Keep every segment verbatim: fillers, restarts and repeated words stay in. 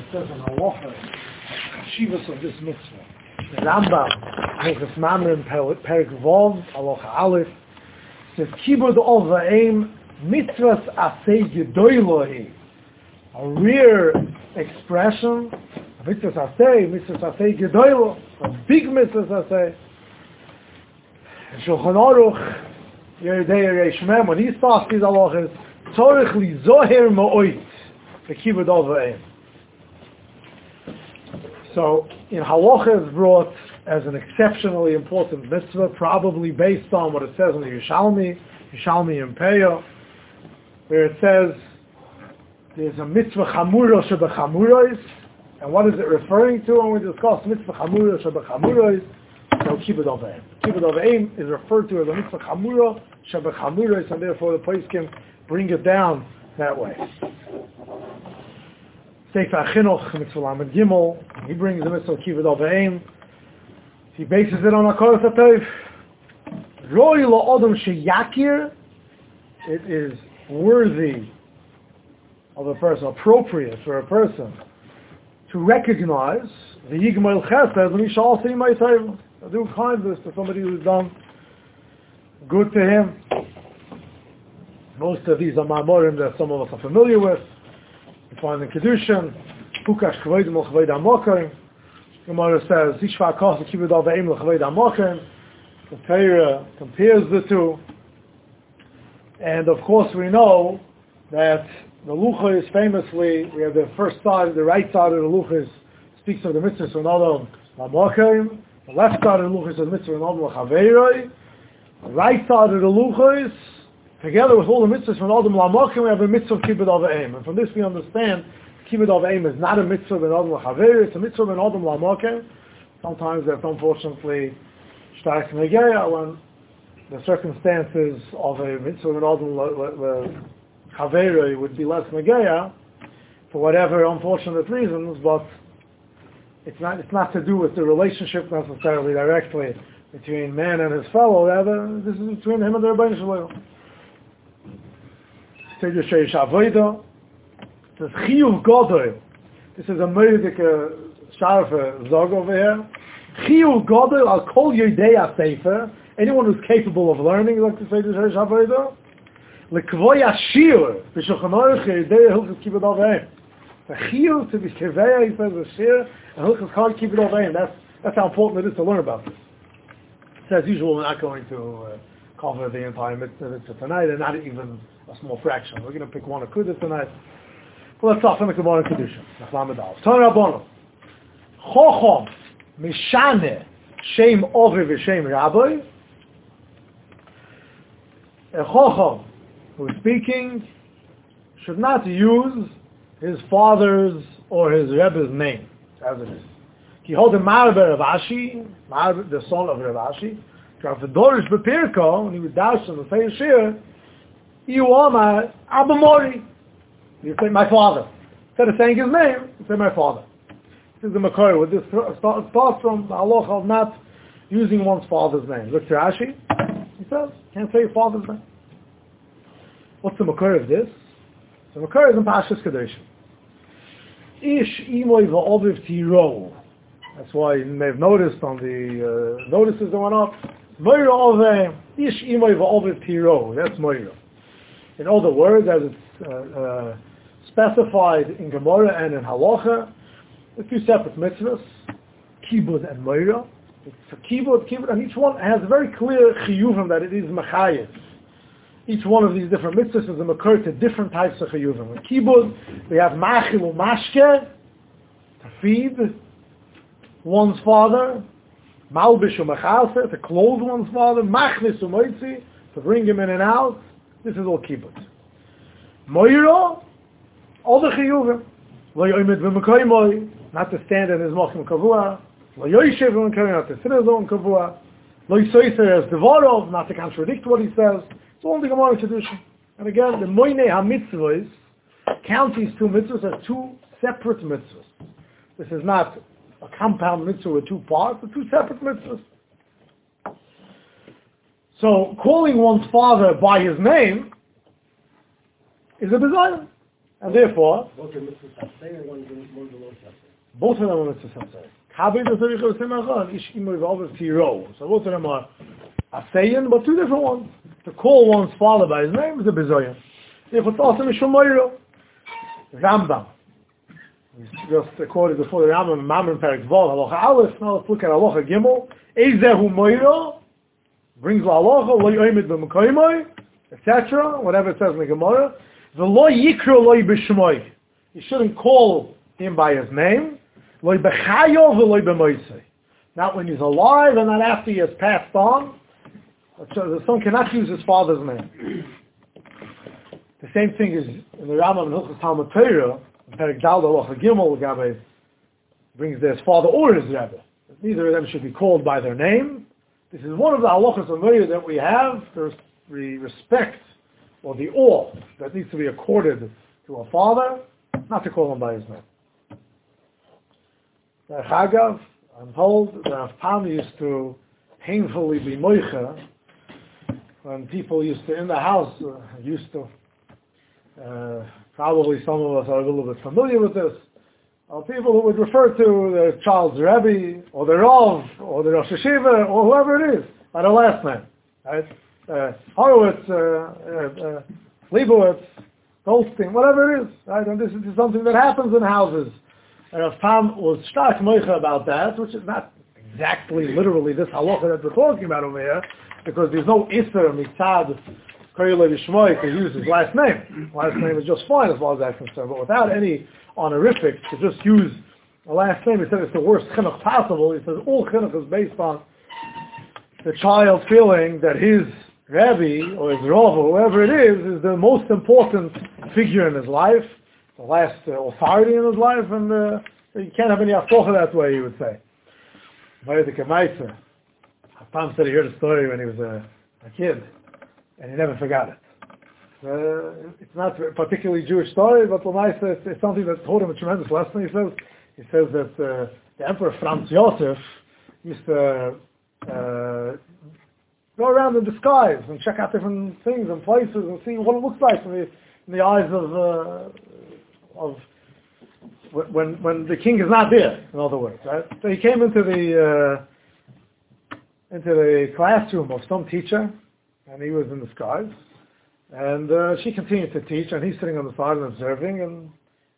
says in halacha, shivas of this mitzvah. The Rambam, Hilchos Mamrim, Perek Vov, halacha Aleph, says kibud ov va'em mitzvahs asay gedoylohi. A rare expression, mitzvahs asay, mitzvahs asay gedoylo, a big mitzvahs asay. Shulchan Aruch, Yeridei Reish Mem, when he starts these halachas, tzorich li zoher ma'oit, the kibud ov va'em. So, in halacha is brought as an exceptionally important mitzvah, probably based on what it says in the Yerushalmi, Yerushalmi and Peah, where it says there's a mitzvah chamura shebechamuros, and what is it referring to when we discuss mitzvah chamura shebechamuros? So kibud ov va'em. Kibud ov va'em is referred to as a mitzvah chamura shebechamuros, and therefore the place can bring it down that way. Sefer Chinuch, mitzvah lamed gimel, he brings the mitzvah kibud ov va'em. He bases it on a Koros HaTov. Roi lo odom sheyakir, it is worthy of a person, appropriate for a person to recognize the yigmal chesed when he shall see my table. Do kindness to somebody who's done good to him. Most of these are ma'amorim that some of us are familiar with. You find in Kedushin, Pukash kvoid mo kvoid amokim. Gemara says, Zishva Kos Kibud ov va'em l'chaved amokim. The Torah compares the two. And of course we know that the Luchos famously, we have the first side, the right side of the Luchos speaks of the mitzvahs of Nodom l'Amokim. The left side of the Luchos is the mitzvah of Nodom l'Chaveiroi. The right side of the Luchos, together with all the mitzvahs from Nodom l'Amokim, we have a mitzvah of Kibud ov va'em. And from this we understand Kibud ov va'em is not a mitzvah ben Adam l'Chaveiroi, it's a mitzvah ben Adam l'Amokim. Sometimes that's unfortunately stark negeya when the circumstances of a mitzvah ben Adam l'Chaveiroi would be less negeya for whatever unfortunate reasons, but it's not it's not to do with the relationship necessarily directly between man and his fellow, rather this is between him and the Rebbeinu Shalom. Seder Sheish Avodah. This Chiyuv Godol. This is a murdik sharfe zog over here. Chiyuv Godol al kol yodei sefer. Anyone who's capable of learning, like to say this Sheish Avodah. Lekvoy ashir b'shulchan aruch yodei hilchos kibud ov va'em. The Chiyuv to be keveya, he says, a shir and hilchos kol kibud ov va'em. That's that's how important it is to learn about this. So as usual, we're not going to uh, cover the entire mitzvah tonight, and not even a small fraction. We're going to pick one akudah tonight. Well, let's start from the Gemara in Kedushin. Nachlamed Aleph. Ton Rabbanon. Chochom mishane shem ovi v'shem rabbi. A Chochom who is speaking should not use his father's or his Rebbe's name, as it is. He holds a Marbe Rav Ashi, Marbe, the son of Rav Ashi. Rav Dorish Bepirko, when he would dash on the same shir, you are my Abba Mori. You say my father. Instead of saying his name, you say my father. This is the Makor. With this starts from the halacha of not using one's father's name. Look to Rashi. He says, can't say your father's name. What's the Makor of this? The Makor is in Parshas Kedoshim. Ish imoy va'oviv tiro. That's why you may have noticed on the uh, notices that went up. Moira ove ish imoy va'oviv tiro. That's Moira. In other words, as it's uh, uh, specified in Gemara and in Halacha, the two separate mitzvahs, Kibud and Moira. It's a Kibud, Kibud, and each one has a very clear chiyuvim that it is Machayev. Each one of these different mitzvahs is a makor to different types of chiyuvim. In Kibud, we have Machil u Mashke, to feed one's father, Malbish u Machase, to clothe one's father, Machnis u Moitzi, to bring him in and out. This is all Kibud. Moira, all the chiyuvim. Lo yoimed v'mekoymoi, not to stand in his mochim kavua. Lo yoishev v'mekoymoi, not to sit in his own kavua. Lo yisoyser as devorov, not to contradict what he says. It's all in the Gemara tradition. And again, the moinei ha-mitzvahs count these two mitzvahs as two separate mitzvahs. This is not a compound mitzvah with two parts, but two separate mitzvahs. So, calling one's father by his name is a desire. And therefore, both are mitzvah saseh, and one's one's a low saseh. Both of them are mitzvah saseh. Kabed the tzarich l'simachah, ish imo involved tiro. So both of them are aseyin, but two different ones. To call one's father by his name is a bezoyan. Therefore, it's also mishum moiro. Rambam. We just quoted before the Rambam, Mamre Perek Vol, Halacha Aleph. Now let's look at Halacha Gimel. Eizehu moiro brings la halacha lo yoimid b'mekoymoi, et cetera. Whatever it says in the Gemara. The lo yikro lo b'shmoi. You shouldn't call him by his name. Lo b'chayo v'lo b'moisei. Not when he's alive and not after he has passed on. So the son cannot use his father's name. The same thing is in the Rambam and Hilchos Talmud Torah. Perek Dal Halacha Gimel Gabe brings their father or his rebbe. Neither of them should be called by their name. This is one of the halachas of Torah that we have. There's the respect or the awe that needs to be accorded to a father, not to call him by his name. The Chagav, I'm told that Rav Pam used to painfully be moicha when people used to, in the house, uh, used to, uh, probably some of us are a little bit familiar with this, uh, people who would refer to their child's Rebbe, or their Rav, or their Rosh Hashiva, or whoever it is, by their last name. Right? Uh, Horowitz, uh, uh, uh, Leibowitz, Goldstein, whatever it is. Right? And this is something that happens in houses. And Rav Pam was stark moicha about that, which is not exactly, literally this halacha that we're talking about over here, because there's no Isser mitzad Koyle B'Shmoi to use his last name. Last name is just fine as far as that's concerned, but without any honorific, to just use a last name, he said it's the worst chinuch possible. He says all chinuch is based on the child feeling that his Rebbe, or his Rav, or whoever it is, is the most important figure in his life, the last uh, authority in his life, and uh, you can't have any afocha that way, he would say. Maydik Amaitza. Pam said he heard a story when he was a, a kid, and he never forgot it. Uh, it's not a particularly Jewish story, but Lamaisa, it's, it's something that taught him a tremendous lesson. He says, he says that uh, the Emperor Franz Josef used to uh, go around in disguise and check out different things and places and see what it looks like in the, in the eyes of uh, of when when the king is not there. In other words, right? So he came into the uh, into the classroom of some teacher, and he was in disguise. And uh, she continued to teach, and he's sitting on the side and observing, and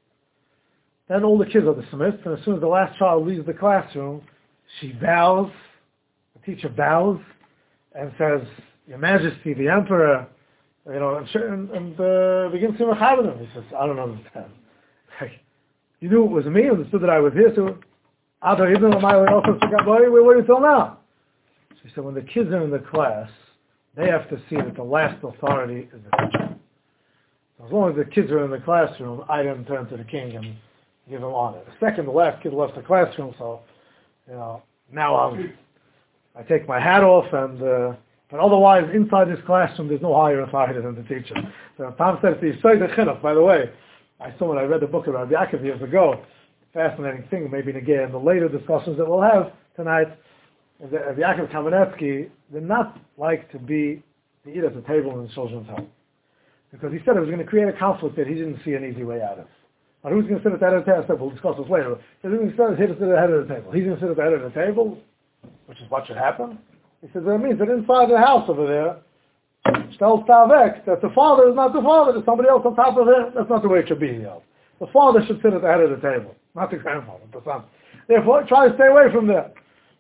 then all the kids are dismissed, and as soon as the last child leaves the classroom, she bows, the teacher bows, and says, Your Majesty, the Emperor, you know, and, and uh, begins to mechab him. He says, I don't understand. Like, you knew it was me, understood that I was here, so where were you till now? She said, when the kids are in the class, they have to see that the last authority is the teacher. So as long as the kids are in the classroom, I didn't turn to the king and give him honor. The second, the last kid left the classroom, so, you know, now I'm, I take my hat off, and uh, but otherwise, inside this classroom, there's no higher authority than the teacher. So Tom says, the Chinuch, by the way, I saw when I read the book of Rabbi Yaakov years ago, fascinating thing, maybe again, in the later discussions that we'll have tonight, is that Rabbi Yaakov Kamenetsky did not like to be to eat at the table in the children's home. Because he said it was going to create a conflict that he didn't see an easy way out of. Now, who's going to sit at the head of the table? We'll discuss this later. He's going to sit at the head of the table. He's going to sit at the head of the table, which is what should happen. He says that means that inside the house over there, Shtel Stavek, that the father is not the father, there's somebody else on top of it. That's not the way it should be. You know. The father should sit at the head of the table, not the grandfather, the son. Therefore, try to stay away from there.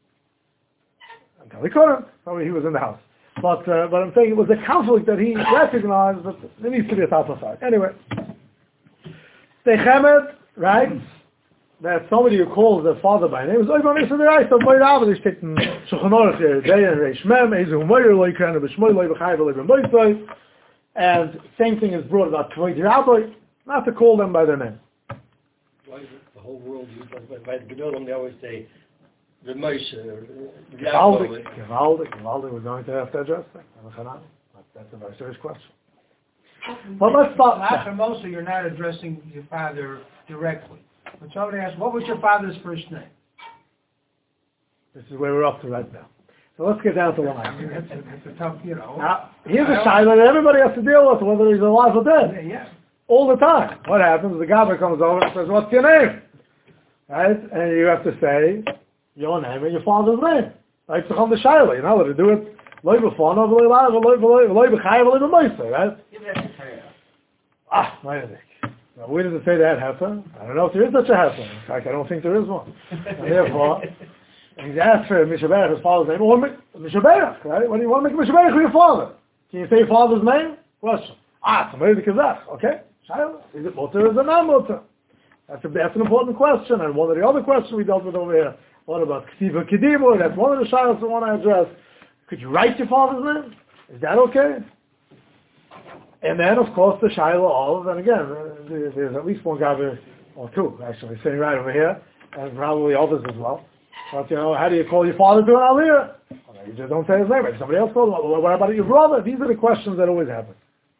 Until he couldn't, so he was in the house. But uh, but I'm saying it was a conflict that he recognized that there needs to be a top of side. Anyway, Techemet writes that somebody who calls their father by name is Oivan Isa the Reis of Moir Abba, they state in Shulchan Aruch here, Day and Reish Mem, Ezu Moir Loi Krana B'Shmoy Loi B'Chai Loi B'Moisoi, and same thing is brought about Kvod Rabbi, not to call them by their name. Why is it the whole world used by, by the Gedolim, they always say the Moshe, Givaldik, Givaldik, Givaldik, we're going to have to address that. That's a very serious question. But let's start. After most of you're not addressing your father directly. But somebody asked, what was your father's first name? This is where we're up to right now. So let's get down to the line. It's a tough, you know. Now, here's a shiloh that everybody has to deal with, whether he's alive or dead. Yeah, yeah. all the time. What happens? The Gabbai comes over and says, what's your name? Right? And you have to say your name and your father's name. Like to come to Shaila, you know, to do it loy before, no, loy live, loy loy loy b'chayav, loy b'moisei, right? Ah, my dick. Now, where does it say that heifer? I don't know if there is such a heifer. In fact, I don't think there is one. And therefore, he's asked for Mishaberach, his father's name, or Mishaberach, right? When you want to make Mishaberach for your father, can you say your father's name? Question. Ah, somebody the Kazakh. Okay. Shaila. Is it mutter or is it not mutter? That's, a, that's an important question. And one of the other questions we dealt with over here, what about K'tiva Kedibur? That's one of the Shailas I want to address. Could you write your father's name? Is that okay? And then, of course, the Shaila of, and again, there's at least one Gabbai, or two, actually, sitting right over here, and probably others as well. But, you know, how do you call your father to an Aliyah? Well, you just don't say his name. If somebody else calls him, well, what about your brother? These are the questions that always happen.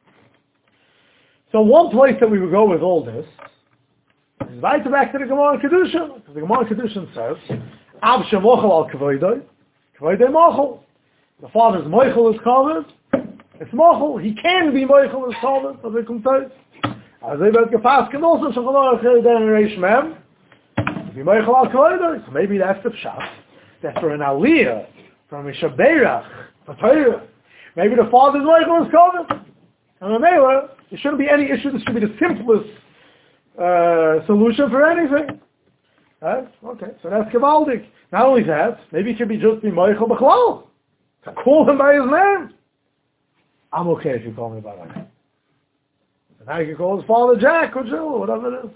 So one place that we would go with all this is right back to the Gemara in Kedushin. Because the Gemara in Kedushin says, Ab shemochel al kavoidoi, kavoidoi mochel. The father's mochel is covered. It's mochel. He can be mochel is covered, as it comes out. As they bet gefasst can also shachalor achir den reish mem. Be mochel al kavoidoi. So maybe that's the pshat. That for an aliyah, from a shaberach, for Torah, maybe the father's mochel is covered. And a mela, there shouldn't be any issue. This should be the simplest uh, solution for anything. Right? Okay, so that's Kavaldik. Not only that, maybe it could be just be Moichel B'chlal. To call him by his name. I'm okay if you call me by my name. And now you can call his father Jack or Jill or whatever it is.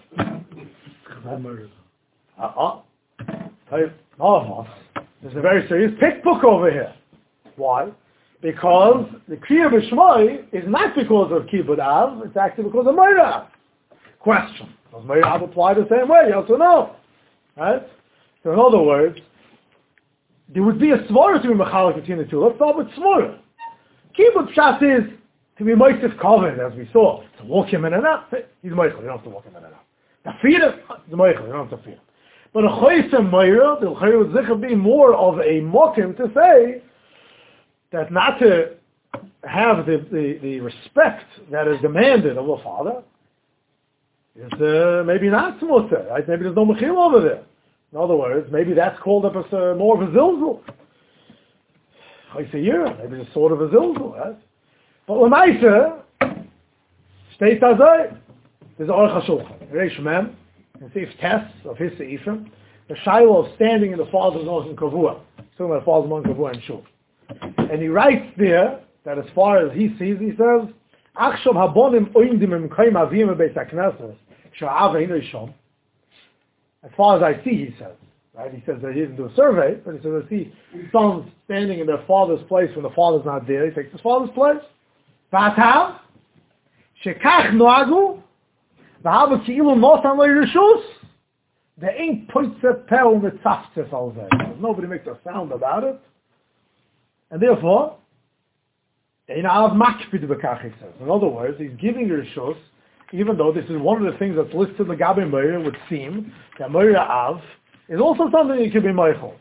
Uh-uh. All of us. There's a very serious pickbook over here. Why? Because the Kriya B'Shmoi is not because of Kibbud Av, it's actually because of Meir Av. Question. Does Meir Av apply the same way? Yes or no? Right? So in other words, there would be a Svara to be Mechalik between the two. Let's start with Svara. Kibbud Pshat is to be Moisef Koven, as we saw. To walk him in and out. He's Moichel, you don't have to walk him in and out. To feed him, he's Moichel, you don't have to feed him. But a Choyse Meir, the Choyse would Zikr be more of a Mokim to say that not to have the, the, the respect that is demanded of a father is uh, maybe not smutter, right? Maybe there's no mechil over there. In other words, maybe that's called up as uh, more of a zilzul. Maybe it's sort of a zilzul, right? But l'maisa, states as I, there's a Aruch HaShulchan, Reish Mem, and see if tests of his seifim, the shiloh of standing in the father's nose in Kavua, talking about the father's nose in Kavua and Shul. And he writes there that as far as he sees, he says, "Achshav habonim oindim im kaim avim beis hakneses sha'av ein rishon." As far as I see, he says, right? He says that he didn't do a survey, but he says I see sons standing in their father's place when the father's not there. He takes his father's place. V'atav shekach noagu v'hava ki'ilu nosan lo yirshus. There ain't poitzeh pel mitzaftzes al zeh. Nobody makes a sound about it. And therefore, in other words, he's giving rishus, even though this is one of the things that's listed in the Gabi Meir, would seem that Meir Av is also something that could be Meichel.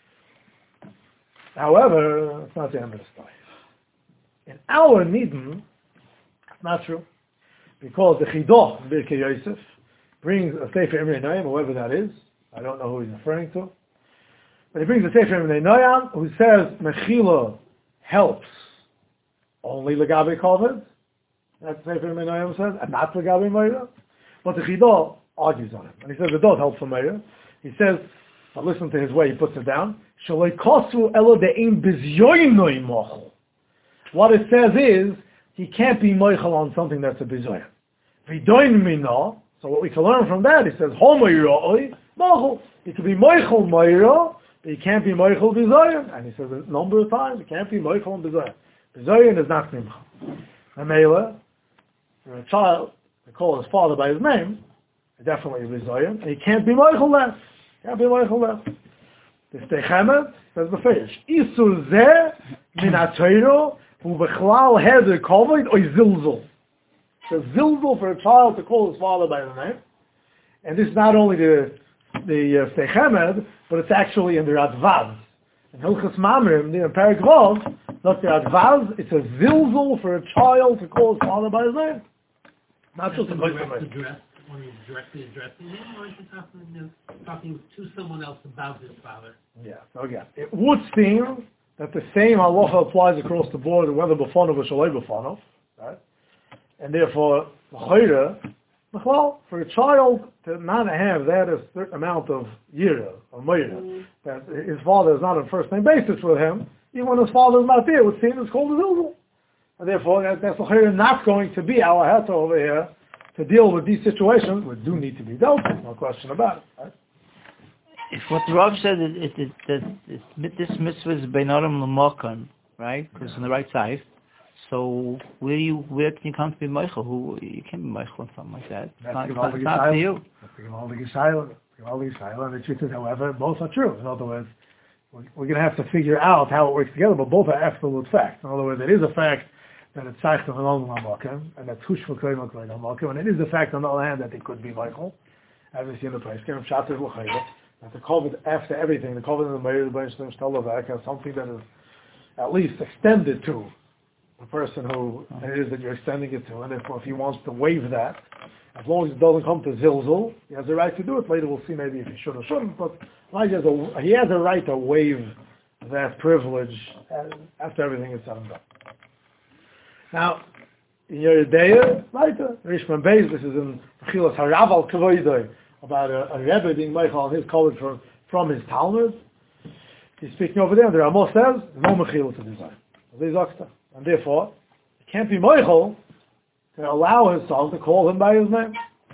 However, it's not the end of the story. In our Nidin, it's not true, because the Chidoch, Birkei Yosef, brings a Sefer Imrei Noam, whoever that is. I don't know who he's referring to. But he brings a Sefer Imrei Noam, who says Mechila helps only Legabe Kovid. That's the Sefer Imrei Noam says, and not Legabe Meir. But the Chidoch argues on it. And he says it does help for Meir. He says, but listen to his way, he puts it down, Shaloi Kosu Elo De'im Bizyoinoi Mochel. What it says is, he can't be Mochel on something that's a Bizyoin. V'doin Mino, so what we can learn from that, he says, Ho Meiroi Mochel. He can be Mochel Meira, but he can't be Mochel Bizyoin. And he says a number of times, he can't be Mochel and Bizyoin. Bizyoin is not Nimcha. Amela, for a child, to call his father by his name, definitely Bizyoin, and he can't be Mochel less. Can't be Mochel less. The Steichemet says the fish. Isur zeh min ha-Torah hu b'chlal heder kovid oy zilzul. It's a zilzul for a child to call his father by the name. And this is not only the the uh, Steichemet, but it's actually in the Radvaz. In Hilchas Mamrim, in Perek Vav, not the Radvaz, it's a zilzul for a child to call his father by his name. Not just a place of direct address, when he's directly addressing him, or is he talking, you know, talking to someone else about his father? Yeah, so again, it would seem that the same halacha applies across the board, whether b'fanov or shaloi b'fanov, right? And therefore, well, for a child to not have that a certain amount of yira or moira, mm. that his father is not on first name basis with him, even when his father is not there, it would seem it's called a zilzul. And therefore, that, that's not going to be our heta over here to deal with these situations, which do need to be dealt with, no question about it. Right? If what Rav said is it, it, that it, this mitzvah is beinarim l'mokan, right? Because it's on the right side. So where you where can you come to be Michael? Who you can't be Michael or something like that. It's not, it's not, it's not to you. And the truth is, however, both are true. In other words, we're, we're going to have to figure out how it works together, but both are absolute facts. In other words, it is a fact that it's Saich of an and that's Hush for Koyim and it is a fact on the other hand that it could be Michael, as we see in the place. That the COVID after everything, the COVID in the Meir, the Baruch Shalom, has something that is at least extended to the person who it is that you're extending it to, and therefore if he wants to waive that, as long as it doesn't come to Zilzul, he has the right to do it. Later we'll see maybe if he should or shouldn't, but he has a, he has a right to waive that privilege after everything is said and done. Now, in your Yeridea, later, Rishman Beis, this is in Chilas Harav al Kavoidoi, about a, a Rebbe being Michael on his college from, from his Talmud. He's speaking over there, and the Ramos says, no Mechil to design. And therefore, it can't be Michael to allow his son to call him by his name.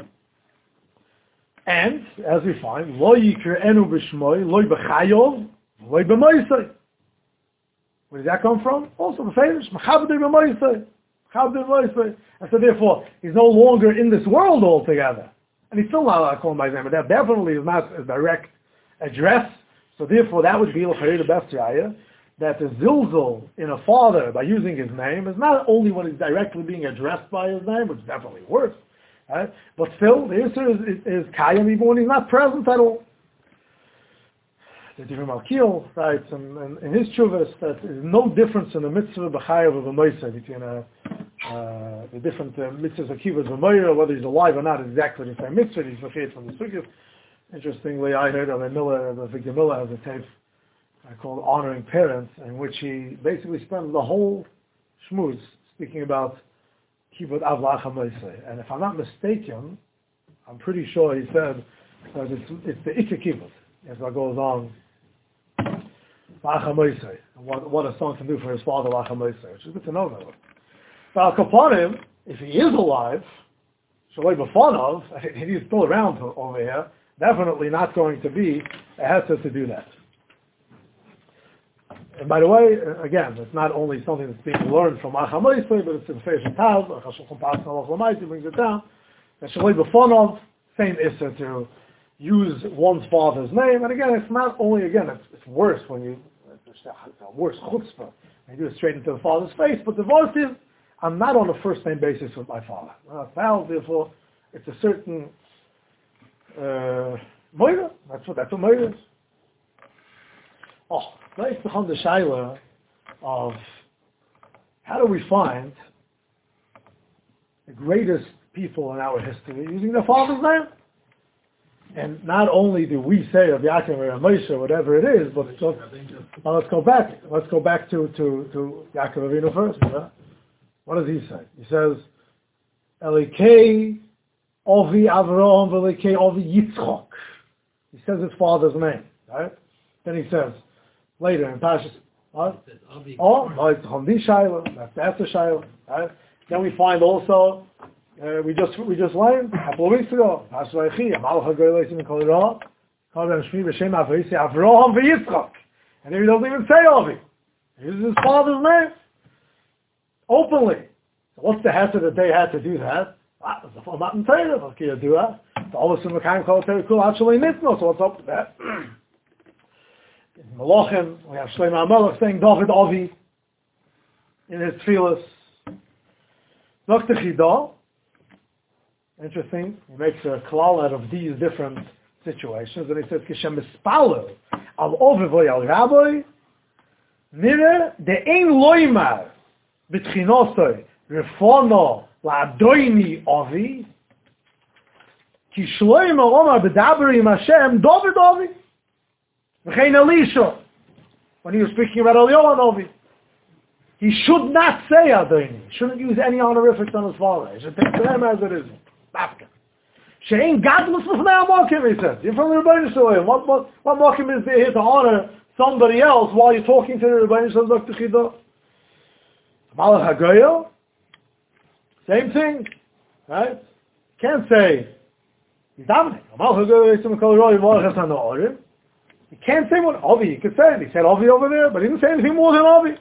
And, as we find, Lo Yikr Enu B'Shmoi, Lo B'Chayov, Lo B'Moisei. Where did that come from? Also the famous Mechabdei B'Moisei. Mechabdei B'Moisei. And so therefore, he's no longer in this world altogether. And he's still not allowed to call him by his name, but that definitely is not a direct address. So therefore, that would be the best raya, that the zilzul in a father by using his name is not only when he's directly being addressed by his name, which is definitely worse, right? But still, the answer is, is, is kayam even when he's not present at all. The Divim Al-Kil writes in, in, in his chuvas that there is no difference in the mitzvah b'chayav of a moiseh between a, uh, the different uh, mitzvahs of kivas of moiseh, whether he's alive or not, is exactly the same mitzvah. He's v'chet from the sukkah. Interestingly, I heard of a Miller, the Victor Miller has a tape uh, called Honoring Parents, in which he basically spends the whole shmuz speaking about kibbut av la'acha moiseh. And if I'm not mistaken, I'm pretty sure he said that it's, it's the ikka kibbut. As what goes on, what, what a son can do for his father, which is good to know that. But Al Kapanim, if he is alive, Shaloi B'Fanov, if he's still around over here, definitely not going to be a hesed to do that. And by the way, again, it's not only something that's being learned from Acha Moisei, but it's in Feish Tav, Chashulchan Pas Nalach Lamaisi brings it down, that Shaloi B'Fanov, same issa to use one's father's name. And again, it's not only, again, it's, it's worse when you, it's a worse chutzpah, and you do it straight into the father's face, but the voice is, I'm not on a first name basis with my father. Well, now, therefore, it's a certain uh, moira. That's what, that's what moira is. Oh, nice to come the shaila of how do we find the greatest people in our history using their father's name? And not only do we say of Yaakov or Moshe or whatever it is, but so, well, let's go back. Let's go back to, to, to Yaakov Avinu first. Yeah? What does he say? He says, Elikei Ovi Avraham Elikei Ovi Yitzchok. He says his father's name. Right? Then he says, later in Pashas, what? Oh, Yitzchok Di Shaila. That's, that's the Shaila. Right? Then we find also, Uh, we just we just learned a couple of weeks ago. And he doesn't even say Avi. He uses his father's name openly. So what's the hazard that they had to do that? So what's up with that? In Malachim, we have Shlomo HaMelech saying David Avi in his tefillas. Doctor Chidah. Interesting. He makes a klal out of these different situations, and he says, "Kishem mispalo al ovevoy al rabbi, nire de ein loymar betchinosoi Refono la'adoini ovi, ki shloim omar b'dabri im Hashem David ovi, v'chein Elisha, when he was speaking about Eliyahu Novi. He should not say Adoini. He shouldn't use any honorifics on his father. He should take them as it is. Bafka. She'ain gadlus l'fnei ha'mokim, he says. You're from the Rebbeinu Shalom. What, what, what mokim is there here to honor somebody else while you're talking to the Rebbeinu Shalom, Doctor Chidah? Malach HaGoyel, same thing. Right? Can't say, he's davening. Malach HaGoyel, Yisum Kol Roi, Malach HaSanorim. You can't say what Avi. You could say it. He said Avi over there, but he didn't say anything more than Avi.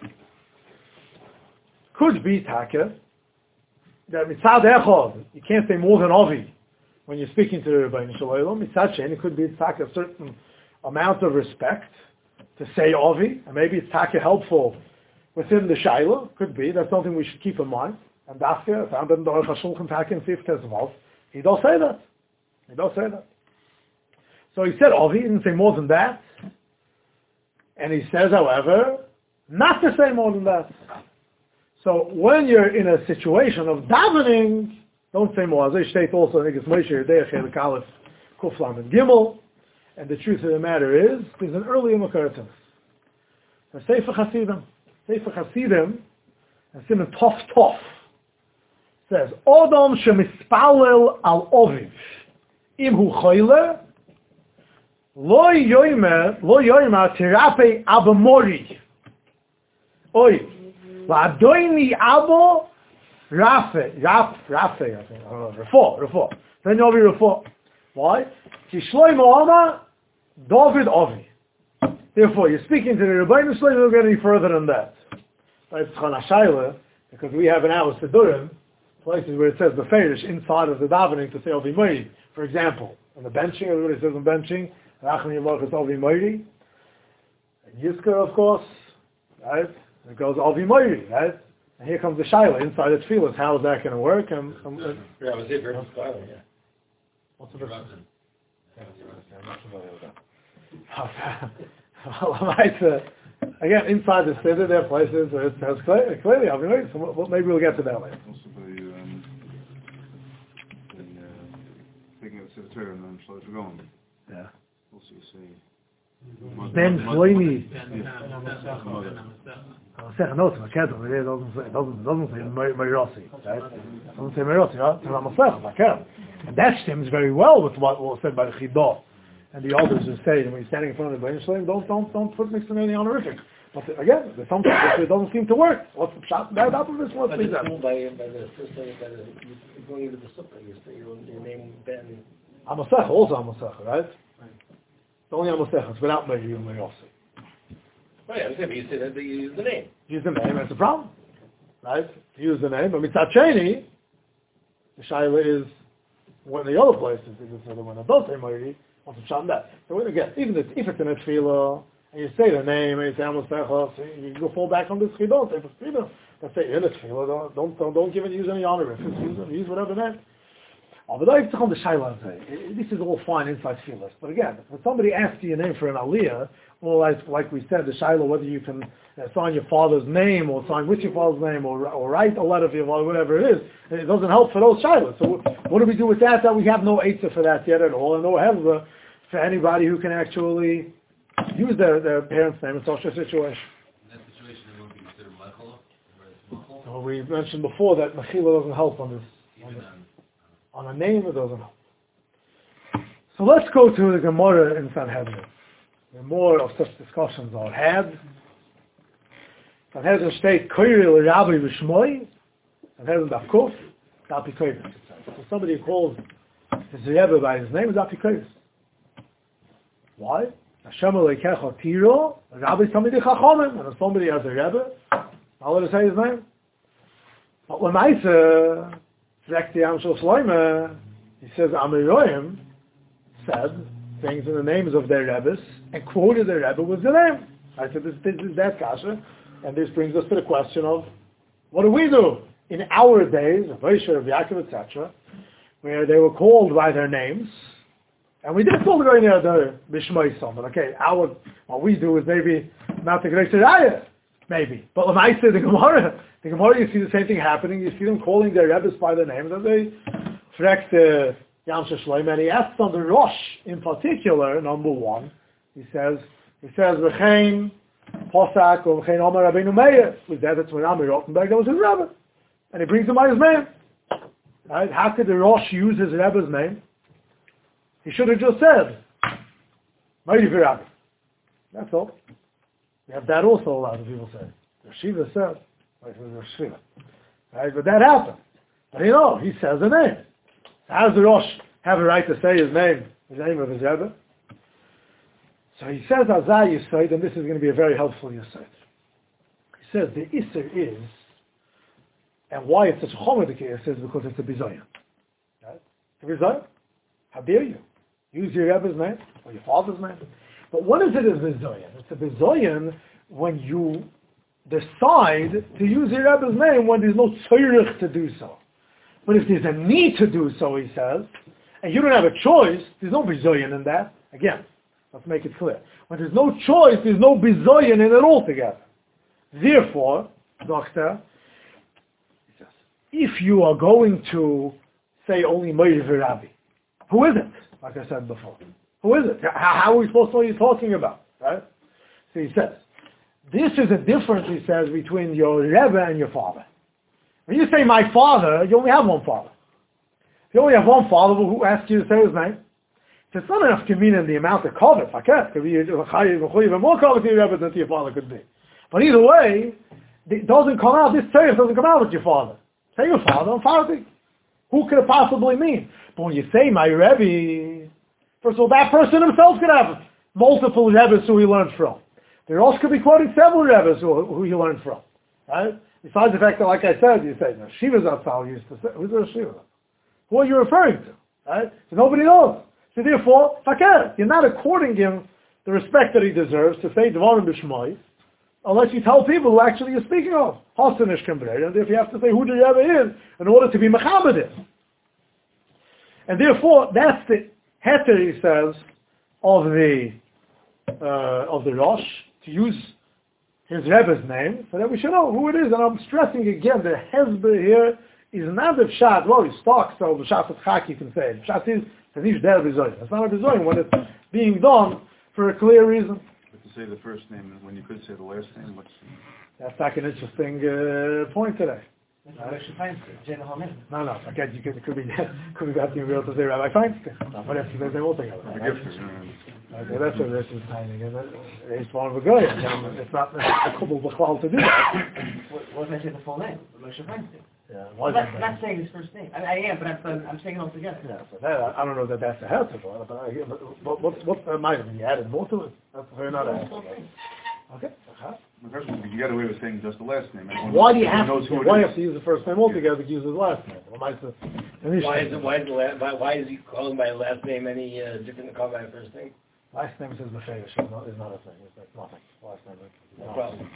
Could be Taka. That Mitzad Echad, you can't say more than Avi when you're speaking to the Rebbeinu Shalom. Mitzad Shen, it could be Taka, a certain amount of respect to say Avi, and maybe it's Taka helpful within the Shaila. Could be. That's something we should keep in mind. And Dafka, found in the Aruch HaShulchan Taka in Sif Tesvav, he does say that. He does say that. So he said Avi, he didn't say more than that. And he says, however, not to say more than that. So when you're in a situation of davening, don't say more. As I state also, I think it's Moshe Yedei Chelik Aleph Kuf Lam and Gimel. And the truth of the matter is, there's an earlier Makaratim. The Sefer Hasidim. Sefer Hasidim, and Simon Tov Tov, says, Odom shemispalel al oviv, im hu choyle, Lo yoymer, lo yoymer terape abamori. Oy, va'adoini abo rafe, raf, rafe, I think, I don't know, refo, refo. Then you'll be refo. Why? Ki shloim o'ama, David Ovi. Therefore, you're speaking to the Rebbeinu Shalom, you'll get any further than that. But it's Chana Shaila, because we have in our Siddurim, places where it says the Ferish inside of the davening to say Ovi Moiri. For example, in the benching, everybody says in benching, Rachni Yimloch is Ovi Moiri. And Yizkar, of course, right? It goes Ovi Moiri, right? And here comes the Shaila inside the Tefillah. How is that going to work? And, and, and, Yeah, I was there very much, yeah. What's the difference? I'm not familiar with that. Well, I might, uh, again, inside the city, there are places where it says clearly, clearly Ovi Moiri. So we'll, maybe we'll get to that later. Also the, um, the uh, taking of the Sefer and then Shlosh Gon. Yeah. Also you say Ben Shloimi. Mother. I'll say no, it's Makedon. It doesn't say, it doesn't, doesn't say Meirossi, right? It doesn't say Meirossi, huh? It's Ramasech, Makedon. And that stems very well with what was said by the Chidah and the others who say, when you're standing in front of the Bnei Shalom, don't, don't, don't put mixed in any honorific. But again, there's something that it doesn't seem to work. What's the shot? Bad up of this? What's But the it's reason? ruled by, by the first thing, by the, you're going into the sukkah, you say your, your name, Ben. Amasech, also Amasech, right? It's only Amasech, it's without Meiri and Meirossi. Right, I understand, but you say that you use the name. Use the name, that's the problem. Right? Use the name, but Mitzat Sheni, the Shaila is one of the other places, is the one that does say Meiri, wants to shun that. So again, even if, if it's in a tefillah, and you say the name, and you say Amasech, you go fall back on this Chidah, say Chidah. Let's say in a tefillah, don't, don't, don't give it, use any honor, use, use whatever name. Oh, but I have to come to Shaila and say, this is all fine inside tefillah. But again, when somebody asks you a name for an aliyah, well, like, like we said, the Shaila, whether you can uh, sign your father's name, or sign with your father's name, or, or write a letter for your father, whatever it is, it doesn't help for those Shailas. So what do we do with that? That we have no eitzah for that yet at all, and no hezbollah for anybody who can actually use their, their parents' name in such a situation. In that situation, it would be considered Mechila, where it's Mechil. So we mentioned before that Mechila doesn't help on this. On, this, on a name, it doesn't help. So let's go to the Gemara in Sanhedrin. More of such discussions are had. Sanhedrin state, Koyri l'Rabbi v'Shmoi, Sanhedrin Dafkuf, Dafikoyris. So somebody calls his Rebbe by his name is Dafikoyris. Why? Hashem Elokecha Tiro, Rabbi Tamidei Chachomim, and if somebody has a Rebbe, I'll let us say his name. But when I say, Zek Yam Shel Shloime, he says, Amiroyim said things in the names of their Rebbes, and quoted their Rebbe with the name. I said, this, this is that kasha, and this brings us to the question of, what do we do? In our days, Moshe, Yaakov, et cetera, where they were called by their names, and we did call the Goyim the Bishmai Soman. Okay, our, what we do is maybe not the Grei Tzirayah. Maybe. But when I say the Gemara, the Gemara, you see the same thing happening. You see them calling their Rebbes by their names, and they fragt uh, Yamsha Shloim, and he asks on the Rosh in particular, number one, he says, he says, V'chein Posak, or V'chein Omer Rabbeinu Meir, with that, it's when Ami Rottenberg, that was his Rebbe. And he brings him by his name. Right? How could the Rosh use his Rebbe's name? He should have just said, Meir Rabbi. That's all. We have that also, a lot of people say. The Shiva said, like the Shiva. Right? But that happened. But you know, he says the name. How does the Rosh have a right to say his name, the name of his Rebbe? So he says, Azai Yisayid, and this is going to be a very helpful Yisayid. He says, the Isser is, and why it's such a chomedik Isser is because it's a bizoyan. Right? It's a bizoyan. How dare you? Use your Rebbe's name, or your father's name. But what is it as bizoyan? It's a bizoyan when you decide to use your Rebbe's name when there's no tzorich to do so. But if there's a need to do so, he says, and you don't have a choice, there's no bizoyan in that. Again, let's make it clear. When there's no choice, there's no bizoyan in it altogether. Therefore, Doctor, he says, if you are going to say only Meir Rabbi, who is it? Like I said before. Who is it? How, how are we supposed to know what you're talking about? Right? So he says, this is a difference, he says, between your Rebbe and your father. When you say my father, you only have one father. If you only have one father, who asks you to say his name? It's not enough to mean in the amount of covet. It could be more covet to your Rebbe than to your father could be. But either way, it doesn't come out, this tzarech doesn't come out with your father. Say your father, I'm father. Who could it possibly mean? But when you say my Rebbe, first of all, that person himself could have multiple Rebbes who he learned from. There also could be quoting several Rebbes who, who he learned from. Right? Besides the fact that, like I said, you say, no, Shiva's Atzal used to say, who's the Shiva? Who are you referring to? Right? So nobody knows. So therefore, fakir, you're not according him the respect that he deserves to say Dvarim B'Shmai, unless you tell people who actually you're speaking of. Hasanish Kambrer, and if you have to say who the Rebbe is in order to be Mechamed. And therefore, that's the heter, he says, of the uh, of the Rosh, to use his Rebbe's name, so that we should know who it is. And I'm stressing again, the Hezbollah here is not the Pshat, well, he's stuck, so the Pshat of Chak you can say. The Pshat is, it's not a bizoyin. It's not a bizoyin when it's being done for a clear reason. But to say the first name when you could say the last name, what's... That's like an interesting uh, point today. No, no, again, you could, it could be, could be asking real to say Rabbi Feinstein. No, but that's because they all together. The Right? gift, Okay, that's what this is timing. And it's one of a guy. It's not a couple of cloud to do that. What if I say the full name? Moshe Feinstein. Yeah, I'm not, I'm not saying his first name. I, I am, but I'm, I'm, I'm saying it all together. Yeah, so that, I, I don't know that that's a help for it, but, I, but what, what, what might have been? You added more to it? That's very not a Okay. Uh-huh. The first one, you got away with saying just the last name. Everyone Why knows, do you have knows to? who it Why is. have to use the first name altogether? To use his last name? Well, might the, Why is it, why is the la- why, why is he calling by last name any uh, different than calling by first name? Last name says Mefeyesh is not, is not a thing. It's like nothing. Last name is No problem.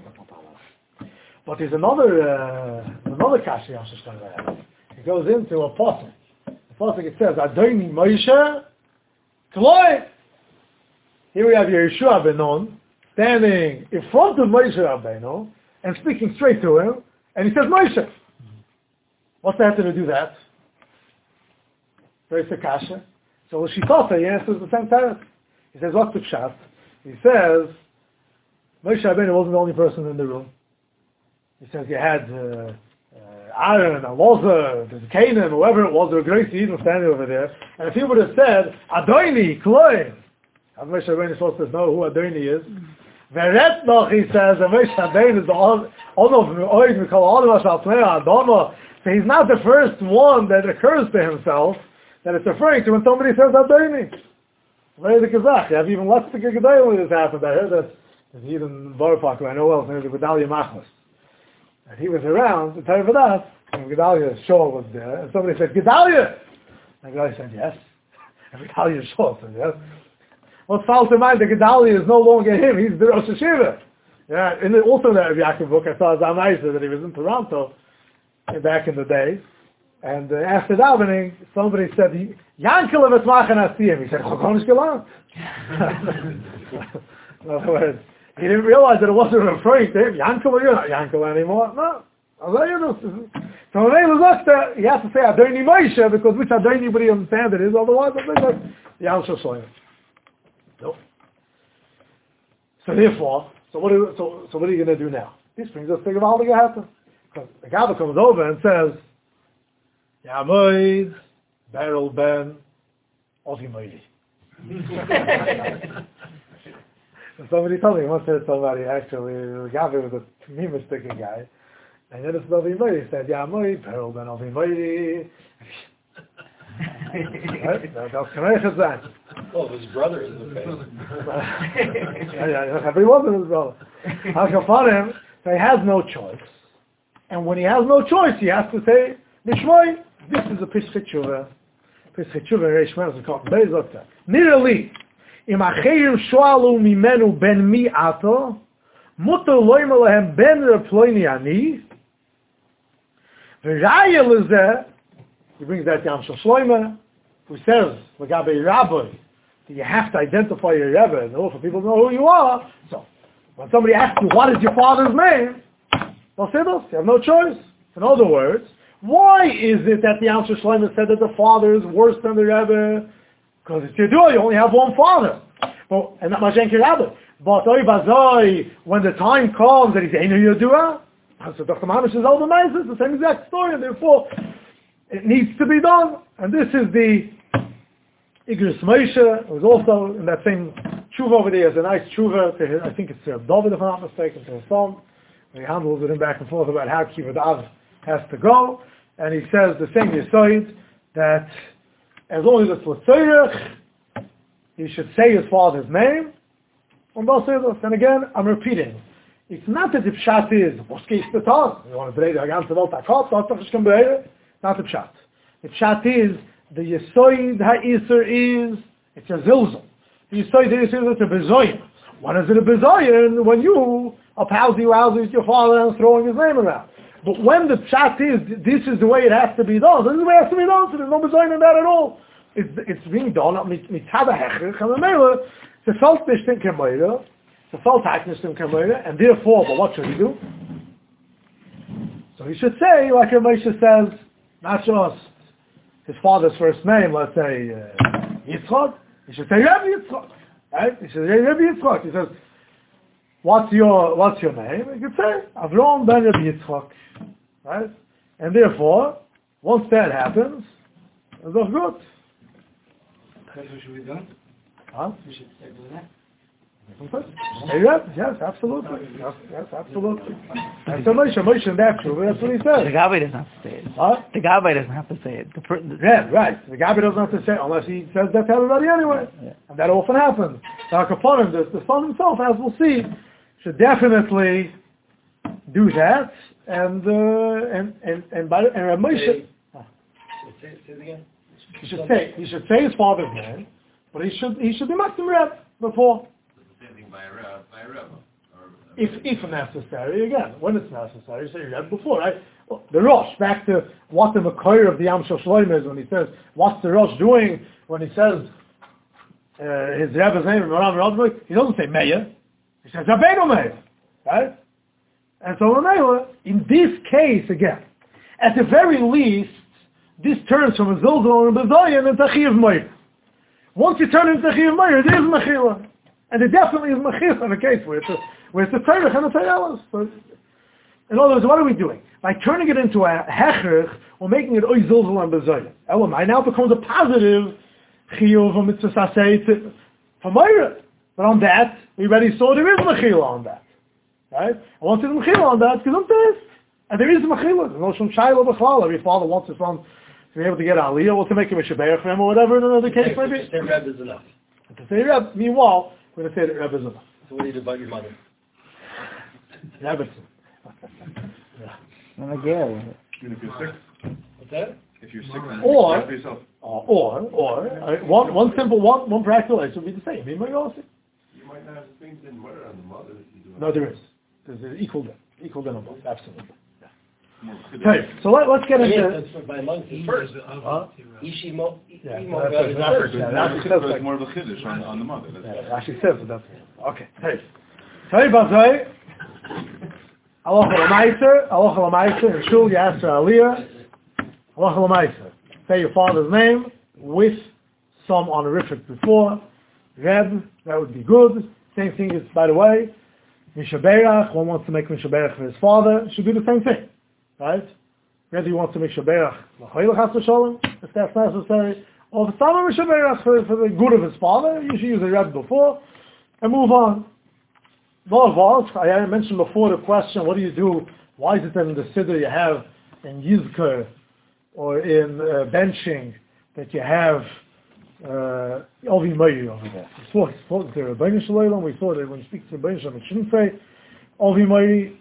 But there's another uh, another kasha I'm just going to have. It goes into a pasuk. The pasuk it says Adoni Moshe Kloi. Here we have Yeshua ben Nun standing in front of Moshe Rabbeinu and speaking straight to him, and he says Moshe. What's that to do that? There's a kasha. So she thought that he answers the same time. He says, what's the pshat? He says, Moshe Rabbeinu wasn't the only person in the room. He says you had uh, uh, Aaron, Elazar, the Canaan, whoever it was, there were great Eden standing over there. And if he would have said, Adoni, Kloi, how Moshe Rabbeinu supposed to know who Adoni is? Veret noch, he says, and Moshe Rabbeinu is the honor of Oid, we call honor of Adama. So he's not the first one that occurs to himself that it's referring to when somebody says Adoni. Very the Kazakh. You have even less to Gedalim when this happened. I heard that there's even Barpak, who I know well, named Gedalia Machmas. And he was around to tell you for that. And Gedalia's Shaw was there. And somebody said, Gedalia! And Gedalia said, yes. And Gedalia's Shaw said, yes. What's false in mind, that Gedalia is no longer him. He's the Rosh Hashiva. Yeah, in the, also in the Rabbi Yaakov book, I saw Zam Eisa that he was in Toronto back in the day. And uh, after davening, somebody said, Yankel of Etzmachen Asiyim. He said, Chokonish Gelam. In other words, He didn't realize that it wasn't referring to him. Yankel, you're not Yankel anymore. No. So when they was up there, he has to say Adoni Moshe, because which Adoni would he understand it is, otherwise I think like Yamshel Shloim. Nope. So therefore, so what are, so, so what are you going to do now? This brings us to the Gavaldige Hatter. Because the Gabba comes over and says, Yamoid, Beryl Ben, Ovi Moidi. Somebody told me, once said somebody, actually, the Gabba was a Tamima sticking guy, and then it's Ovi Moidi. He said, Yamoid, Beryl Ben, Ovi Moidi. Right? That's correct. Oh, his brother is okay. Yeah, he wasn't his brother. How come for him? So he has no choice. And when he has no choice, he has to say, Mishmoy, this is a Pesach Tshuva. Pesach Tshuva, Reish Menas, it's called Beizot. Nearly, im achayim shoalu mimenu ben mi ato, mutter loim alehem ben reploini ani, v'raya lezeh, he brings that down Shal Shloime, who says, L'gabe Rabbi, that you have to identify your Rebbe, and also people know who you are. So, when somebody asks you, what is your father's name? They'll say this, you have no choice. In other words, why is it that the Shal Shloime said that the father is worse than the Rebbe? Because it's Yedua, you only have one father. But, and not much Enki Rabbi. But, oy bazoi, when the time comes that he's Einu Yedua, so Doctor Mamish is Elder Meis, it's the same exact story, and therefore, it needs to be done. And this is the Igris Moshe. It was also in that same tshuva over there. There's a nice tshuva to his, I think it's to David, if I'm not mistaken, to his son. He handles it in back and forth about how Kibbutz Av has to go. And he says the same Yesod, that as long as it's L'Tzorech, he should say his father's name. And again, I'm repeating. It's not that the pshat is, was geist the tongue? You want to break the ganze Welt akot, so it's not not the pshat. The pshat is, the Yesod ha'Iser is, it's a zilzal. The Yesod ha'Iser is a bezoyin. When is it a bezoyin? When you are palsy lousy with your father and throwing his name around. But when the pshat is, this is the way it has to be done, this is the way it has to be done, so there's no bezoyin in that at all. It's, it's being done at mitzad ha'hechrich, and the mele, the felt nicht in kemoire, the felt ha'k nicht in kemoire, and therefore, but what should he do? So he should say, like Moshe says, not just his father's first name, let's say uh, Yitzchak. He should say Rabbi Yitzchak. Right? He should say Rabbi Yitzchak. He says, "What's your What's your name?" He could say Avram ben Rabbi Yitzchak. Right? And therefore, once that happens, it's all good. That's what should be done. Huh? We should start doing that. Hey, yes, yes, absolutely. Yes, yes, absolutely. And so Moshe, Moshe in that true, that's what he says. The Gabbai doesn't have to say it. Huh? The Gabbai doesn't have to say it. The per- the Yeah, right. The Gabbai doesn't have to say it unless he says that to everybody anyway. Yeah. And that often happens. Now, Kaponim, the, the son himself, as we'll see, should definitely do that. And, uh, and, and, and, by, and Moshe, huh. Say, say it again. he should say, he should say his father's name, but he should, he should be Maksim Reb before. Same thing by a Reb, by a Rebbe. Or, If, if necessary, again, when it's necessary, say you read before, right? Well, the Rosh, back to what the Makor of the Yam Shel Shloim is when he says, what's the Rosh doing when he says uh, his Rebbe's name, he doesn't say Meir, he says Rabbeinu Meir, right? And so Ramela, in this case, again, at the very least, this turns from a Zilzal and a Bezoyan into Chiyav Meir. Once you turn into Chiyav Meir, it is Mechila. And it definitely is Mechila in a case where it's a where it's a Teirach and a Teirelas. So, in other words, what are we doing? By turning it into a Hechrich, we're making it Oy Zilzal and Bezoyan. Elamai now becomes a positive Chiyuv of Mitzvah Sasei for Meir. But on that, we already saw there is Mechila on that. Right? And once there's Mechila on that, because there is. And there is Mechila. There's no Shum Shayla B'chlal. Every father wants his son to be able to get Aliyah or to make him a Shebeach for him or whatever the case may be. Say Reb is enough. And to say Reb, meanwhile, we're going to say that Reb is enough. So what do you do about your mother? Rebbetzin. And again, Even if you're sick, What's that? if you're sick, then Or- check for yourself. Or, or, or uh, one, one simple, one, one practical answer would be the same. You might not have the same thing murder on the mother if you do it. No, there is. There's an equal din. Equal din on both. Absolutely. More chiddush. Okay, so let, let's get Yeah, into... that's what my monks is first. Huh? Ishi mo, Yeah, Imo that's God is that's first. yeah, That's that's because that's it's more of a chiddush on, on the mother. That's Yeah, it actually says that that's okay. Hey, Hey, Bazai. Allah Alamaisa, Allah Alamaisa, and Shul Yasser Aliyah. Allah Alamaisa. Say your father's name with some honorific before. Reb, that would be good. Same thing is, by the way, Mishaberach, one wants to make Mishaberach for his father, should do the same thing. Right? Whether he wants to make Mishaberach, L'choylech Has Shalom, if that's necessary, or for some Mishaberach for, for the good of his father, you should use the Reb before, and move on. No vault. I mentioned before the question, what do you do? Why is it that in the Siddur you have in Yizkor or in uh, benching that you have Ovi uh, Meiri over there? We saw, we saw the Rebbeinu Shalom, we saw that when you speak to Rebbeinu Shalom, it shouldn't say Ovi Meiri.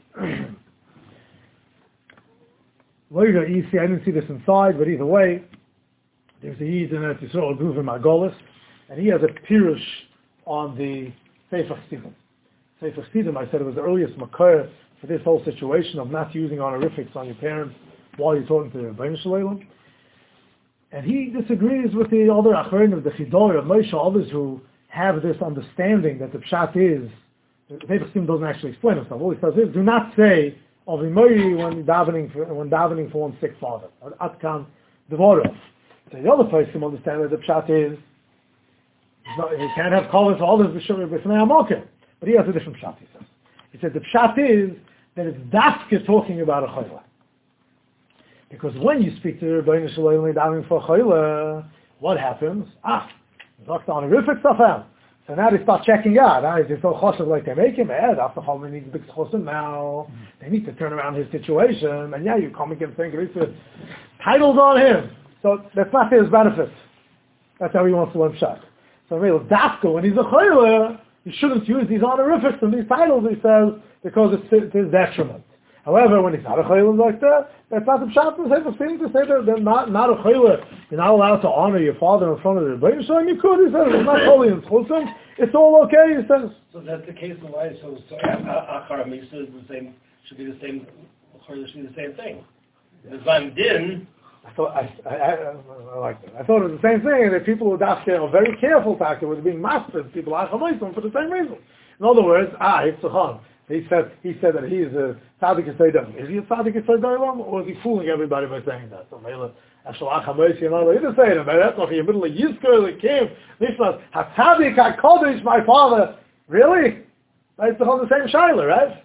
Later, you see, I didn't see this inside, but either way, there's a Yid in it, Yisrael Guvim Agolis, and he has a pirush on the Sefer Chassidim. Sefer Chassidim, I said it was the earliest makar for this whole situation of not using honorifics on your parents while you're talking to the Rebbeinu Shalom. And he disagrees with the other Acharon of the Chidor, of Moshe, others who have this understanding that the Pshat is, the Sefer Chassidim doesn't actually explain himself. All he says is, do not say Ovi Meiri when davening for, when davening for one's sick father. Atkan Devorov. So the other place to understand that the Pshat is, not, you can't have callers for others b'fnei Amokim. But he has a different pshat, he says. He said the pshat is that it's dafke talking about a chayla. Because when you speak to the Rebbeinu Shalom davening for a chayla, what happens? Ah, there's the honorific stuff out. So now they start checking out. Ah, is it so choshev like they make him? Eh, after Chol needs a big chosim now. They need to turn around his situation. And yeah, you come again saying it's titles on him. So that's not his benefit. That's how he wants to learn pshat. So really, dafke when he's a chayla, you shouldn't use these honorifics and these titles, he says, because it's to his detriment. However, when he's not a chayla like that, that's not the pshat to say the thing to say that they're not, not a chayla. You're not allowed to honor your father in front of the Rebbeinu Shalom. You could, he says, it's not holy in chutzim. It's all okay, he says. So that's the case of why, so, so Achar Misa is the same, should be the same, chayla should be the same thing. The Zman Din, I thought I, I, I, I like that. I thought it was the same thing, and that people who dafke are very careful factor with being mastered. People are chamoisim for the same reason. In other words, ah, Yitzchak, he said he said that he's a tzaddik yisayim. Is he a tzaddik yisayim, or is he fooling everybody by saying that? So Mela, Ashalach Hamoisi, and all that. He didn't say that. That's not in the middle of Yizkor that came. Nishmas Hatzadik Hakodesh, my father. Really? It's the same shaila, right?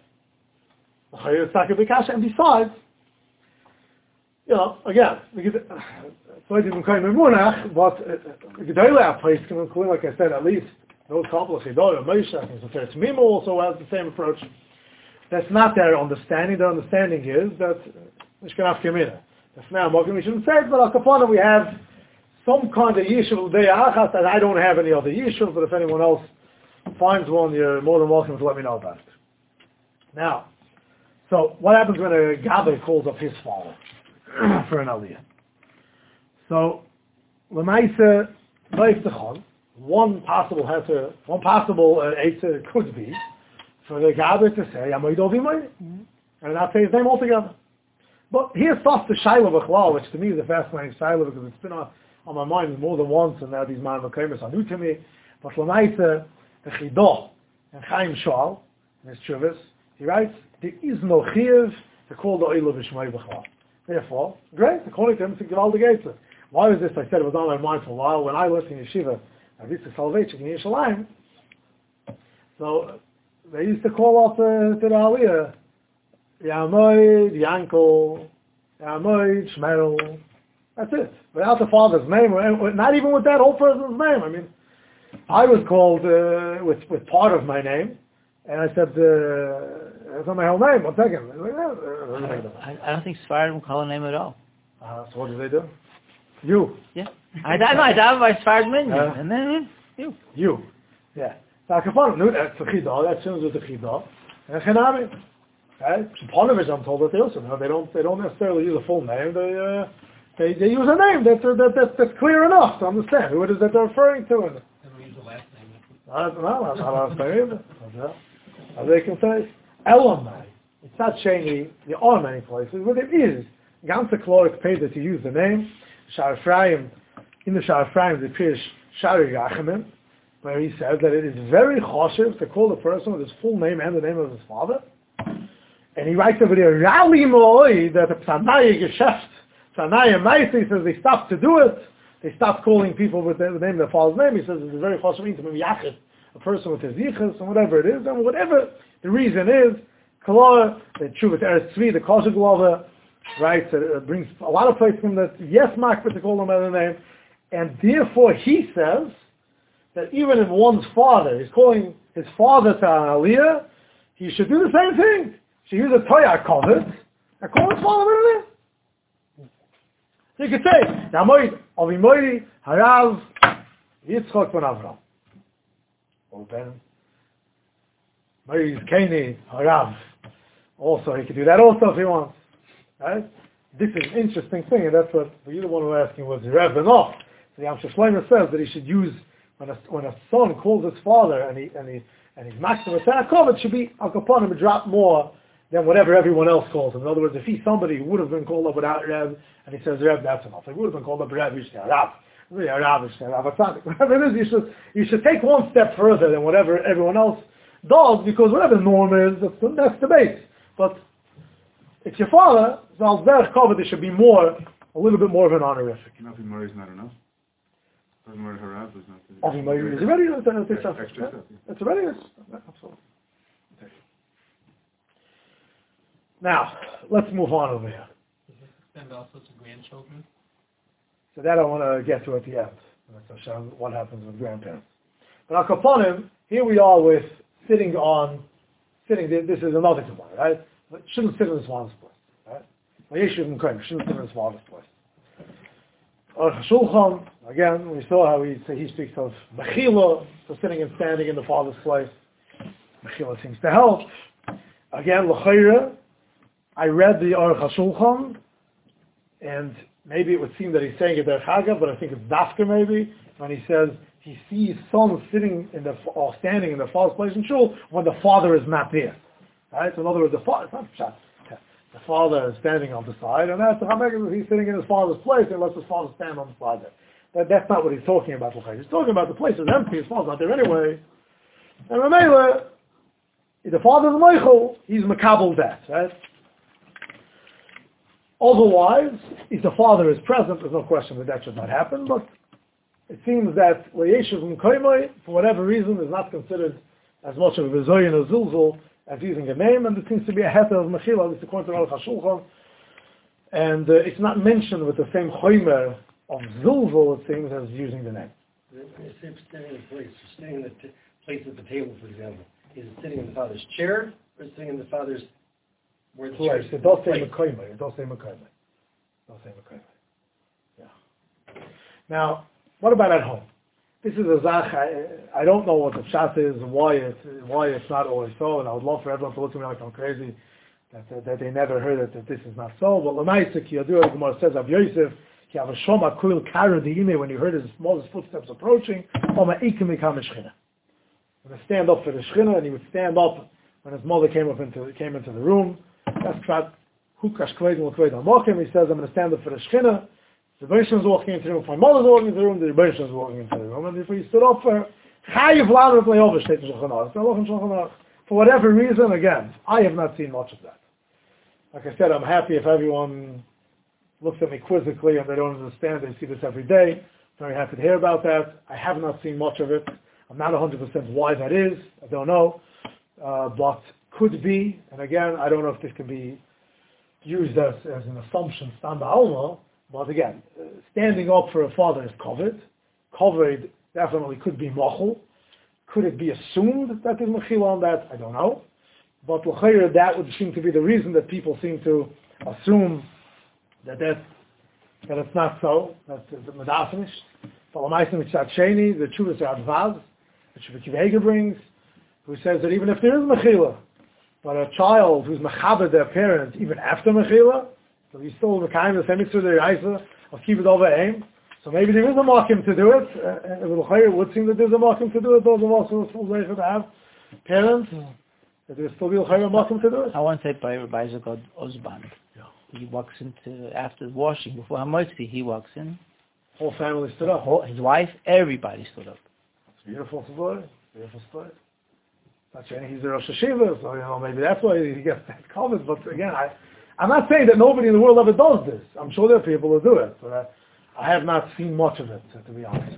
And besides. You know, again, so I didn't claim Munach, but the Gedolei place can include, like I said, at least those couple of Chidor, Moshe, and Sefer Tzmimo also has the same approach. That's not their understanding. Their understanding is that Mishkanaf Kemina. That's now Mokim, we shouldn't say it, but Al Kapana we have some kind of Yishuv De'achas that I don't have any other Yishuv, but if anyone else finds one, you're more than welcome to let me know about it. Now, so what happens when a Gabe calls up his father for an aliyah? So, Lamaisa, one possible answer, one possible uh, answer could be for the Gabe to say, Yamoid Ovi Meiri, and not say his name altogether. But here's first the Shaila B'chlal, which to me is a fascinating Shaila because it's been on, on my mind more than once, and now these man Mekaymas are new to me. But Lamaisa, the Chidah, and Chaim Shal, in his Chuvas, he writes, there is no Chiv to call the Oilu B'Shmei B'chlal. Therefore, great, according to him, it's a Givaldi Gaitza. Why was this? I said it was on my mind for a while. When I lived in Yeshiva, I used to Salvation in Yerushalayim. So, they used to call up uh, to the Aliyah, Yamoid, Yankel, Yamoid, Shmerel. That's it. Without the father's name, not even with that whole person's name. I mean, I was called uh, with, with part of my name, and I said, uh, that's not my whole name. One second. I, I don't think Sfarad will call a name at all. Uh, so what do they do? You. Yeah. I don't know. I don't by Sfarad Min. Uh, and then you. You. Yeah. So I can find no, that's the Chidah. That sounds with the Chidah. And Chenami. Right? Ponovich, I'm told that they also know. They don't. They don't necessarily use a full name. They uh, they they use a name that's uh, that, that that's clear enough to understand who it is that they're referring to. And Never use the last name. I don't know. I'm not understanding either. As they can say. Elamai. It's not shiny. There are many places, but it is. Ganze Klorik paid to use the name. Shar Ephraim, in the Shar Ephraim, the appears Shari Rachamim, where he says that it is very choshev to call the person with his full name and the name of his father. And he writes over there, Rally Mo'oi, that the Psanaya Geschäft, Psanaya Maisi says they stopped to do it. They stopped calling people with the, the name of their father's name. He says it's very choshev to be yachid, a person with his yichus, and whatever it is, and whatever the reason is, Kalor, the Tshuvat Eretz Tzvi, the Kosher Glover, right, so it brings a lot of places that yes, makbid to call them by the name, and therefore he says that even if one's father is calling his father to an aliyah, he should do the same thing. He should use a toya covet and call his father by the name. So you could say, Yamoid, Avimoidi, Harav, Yitzchok ben Avram. Or Ben, Moiz, Keni, Harav. Also, he could do that also if he wants. Right? This is an interesting thing, and that's what you're the one who asking was the Rev enough. So the Amshel Shlomo says that he should use when a when a son calls his father and he and he and he's maximum attack, it should be al kapon him drop more than whatever everyone else calls him. In other words, if he's somebody who would have been called up without Rev and he says Rev, that's enough. If he would have been called up Rev, you should say Rav. Whatever it is, you should you should take one step further than whatever everyone else does, because whatever norm is, that's the, that's the base. But it's your father, so there should be more, a little bit more of an honorific. Avi Murray is not enough. Avi Murray Harav is not. Avi Murray is already it's, it's, it's, extra yeah, stuff. it's already it's, absolutely. Now let's move on over here. Does this extend also to grandchildren? So that I want to get to at the end. That's what happens with grandparents. But Al Kaponim, here we are with sitting on, sitting. This is another Gemara, right? But shouldn't sit in his father's place, right? Well, Yeshiv and Kohen shouldn't sit in his father's place. Or Shulchan, again, we saw how he he speaks of Mechila, so sitting and standing in the father's place. Mechila seems to help. Again, L'chayra, I read the Aruch HaShulchan, and maybe it would seem that he's saying it there Chagav, but I think it's Dafka maybe, when he says he sees sons sitting in the, or standing in the father's place in Shul when the father is not there. Right? So in other words, the father, it's not Pshat. The father is standing on the side, and that's the Hamegah, he's sitting in his father's place and lets his father stand on the side there. That, that's not what he's talking about. He's talking about the place is empty, his father's not there anyway. And Ramela, if the father's Meichel, he's Makabel that, right? Otherwise, if the father is present, there's no question that that should not happen, but it seems that Yeshiv and Koimai, for whatever reason, is not considered as much of a Bezoyin or Zilzul as using a name, and it seems to be a heter of Mechila, this is according to Aruch HaShulchan, and uh, it's not mentioned with the same Choimer of Zilzul, it seems, as using the name. It's sitting in the place, sitting in the t- place at the table, for example. Is it sitting in the father's chair, or is it sitting in the father's where the chair is? It does say Mekoimer, it does say Mekoimer. It does say Mekoimer. Yeah. Now, what about at home? This is a zach. I, I don't know what the pshat is and why it's why it's not always so. And I would love for everyone to look at me like I'm crazy, that that, that they never heard it, that this is not so. But l'maisa ki yadu, the Gemara says of Yosef, ki have a shoma kuil kara diime, when you heard his Moses' footsteps approaching, oma ikim ikam shchina. He would stand up for the shchina, and he would stand up when his mother came up into came into the room. That's pshat hukash kvedim l'kvedim mokim. He says, I'm going to stand up for the shchina. The Rebbeinu was walking into the room. My mother was walking into the room. The Rebbeinu was walking into the room. And if he stood up for Chayiv Lamed Le'over, State Shulchan Aruch. For whatever reason, again, I have not seen much of that. Like I said, I'm happy if everyone looks at me quizzically and they don't understand. They see this every day. Very happy to hear about that. I have not seen much of it. I'm not one hundred percent why that is. I don't know. Uh, but could be. And again, I don't know if this can be used as, as an assumption, Stam Ba'alma. But again, uh, standing up for a father is covered. Covered definitely could be machul. Could it be assumed that there's mechila on that? I don't know. But l'chayr, that would seem to be the reason that people seem to assume that that, that it's not so. That the medafinish. But l'maisen mitzat sheni, the Chuvas Radvaz, which Akiva Eiger brings, who says that even if there is mechila, but a child who's mechaber their parents even after mechila, so he's still the kind of the same mitzvah the Isa of keep it over aim. So maybe there is a markim to do it. Uh, it would seem that there's a markim to do it. Those of us who are full to have parents, mm. that there still be a markim to do it. I want to say by Rabbi Zagod Osband. Yeah. He walks into, after washing, before Hamotzi, he walks in. Whole family stood up. Whole, his wife, everybody stood up. Beautiful story. Beautiful story. Not saying he's a Rosh Hashiva, so you know maybe that's why he gets that comment. But again, I, I'm not saying that nobody in the world ever does this. I'm sure there are people who do it, but I, I have not seen much of it, to be honest.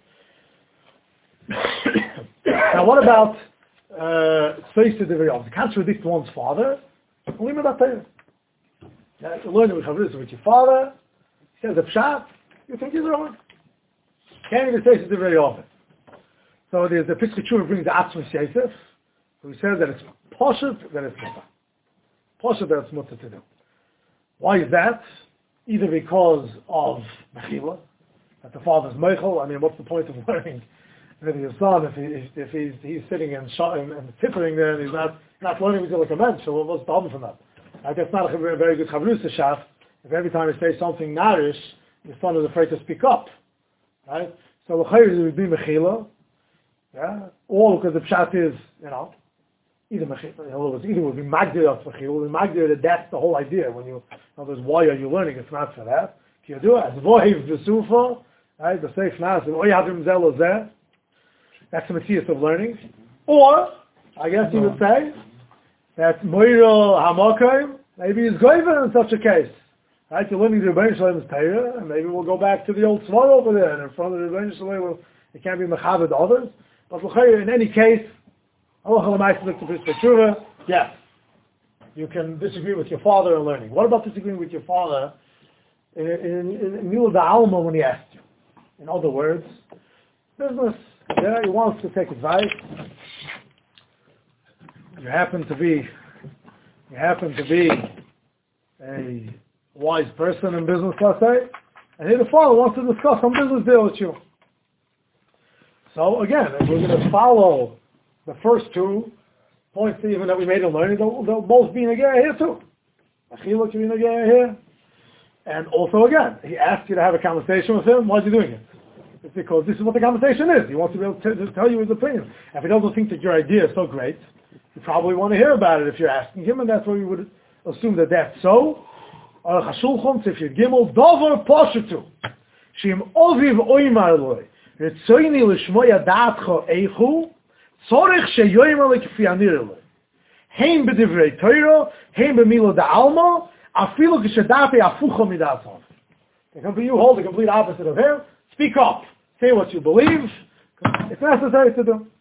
Now, what about Tzveis uh, Deviriyov? You can't contradict one's father. Only with that Torah. You learn it with Chavrusa with your father. He says a pshat. You think he's wrong. Can't even say it's very often. So there's the Pischei Teshuva brings the Atzmus Yosef, who says that it's poshut, that it's mutter. Poshut, that it's mutter to do. Why is that? Either because of Mechila, that the father's Meichel. I mean, what's the point of learning with your son if, he, if he's, he's sitting and, shot and, and tippering there and he's not, not learning with you like a mensch? So what's the problem from that? Like, that's not a very good Chavrusa shaf. If every time you say something narish, your son is afraid to speak up. Right? So l'chayr would be mechila, yeah. All because the pshat is, you know, either mechila, in other words, either would be magdir of mechila, would be magdir that that's the whole idea. When you, in other words, why are you learning? It's not for that. If you do it, as vohiv v'sufa, right? The safe nas, and oyadim zelozeh. That's the mitzvah of learning. Or, I guess you would say that moiro hamakayim maybe is goyver in such a case. Right, you're learning the Rebbeinu Shalom's Torah, and maybe we'll go back to the old Tzvar over there, and in front of the Rebbeinu Shalom, well, it can't be mechabed others. But in any case, yes, you can disagree with your father in learning. What about disagreeing with your father in in Mila Alma when he asked you? In other words, business, yeah, he wants to take advice. You happen to be, you happen to be a wise person in business, let's say, and here the father wants to discuss some business deal with you. So again, if we're going to follow the first two points even that we made in learning, they'll, they'll both be negaya here too. Achila can be negaya here. And also again, he asked you to have a conversation with him. Why is he doing it? It's because this is what the conversation is. He wants to be able to, to tell you his opinion. If he doesn't think that your idea is so great, you probably want to hear about it if you're asking him, and that's why you would assume that that's so. Or Chashulchan, if you gimel dover poshetu, shim oviv oimar loy, retzoyni l'shmoya da'atcho eichu, tzorich sheyoymer lekfi anir loy. Heim b'divrei Torah, heim b'milo da'alma, afilu k'shedate afucho midatzon. You hold the complete opposite of him. Speak up. Say what you believe. It's necessary to do.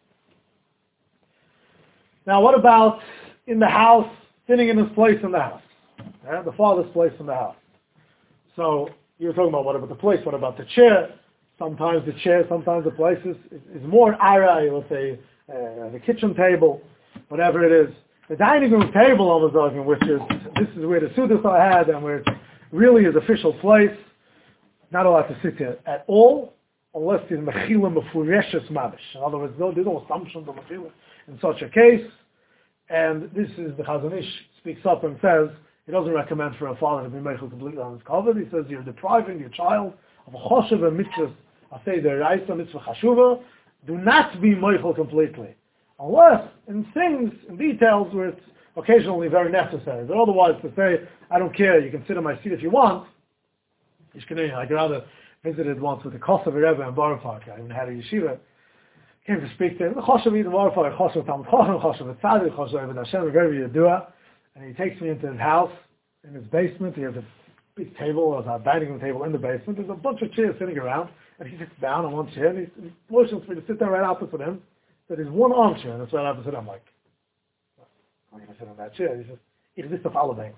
Now, what about in the house, sitting in his place in the house? Yeah, the father's place in the house. So, you were talking about what about the place, what about the chair? Sometimes the chair, sometimes the place is, is more arai, let's say, uh, the kitchen table, whatever it is. The dining room table, I was talking, which is, this is where the Sudas are had and where it really is official place. Not allowed to sit here at all, unless there's mechila mefureshes mamish. In other words, no, there's no assumption of mechila in such a case. And this is the Chazon Ish speaks up and says he doesn't recommend for a father to be mechil completely on his cover. He says you're depriving your child of a choshev and mitzvah. I say the raisa mitzvah chashuva. Do not be mechil completely, unless in things in details where it's occasionally very necessary. But otherwise, to say I don't care, you can sit in my seat if you want. I rather visited once with the Kosovo Rebbe in Borough Park. I even had a yeshiva. Came to speak to him. The Choshev in Borough Park, Choshev Talmud Chacham, Choshev Tzadik, Choshev Eved Hashem, very Yedua. And he takes me into his house, in his basement. He has a big table, a dining room table in the basement. There's a bunch of chairs sitting around. And he sits down on one chair. And he, he motions for me to sit there right opposite him. So there's one armchair, and it's right opposite him. I'm like, I'm going to sit on that chair. He says, is this the follow bank?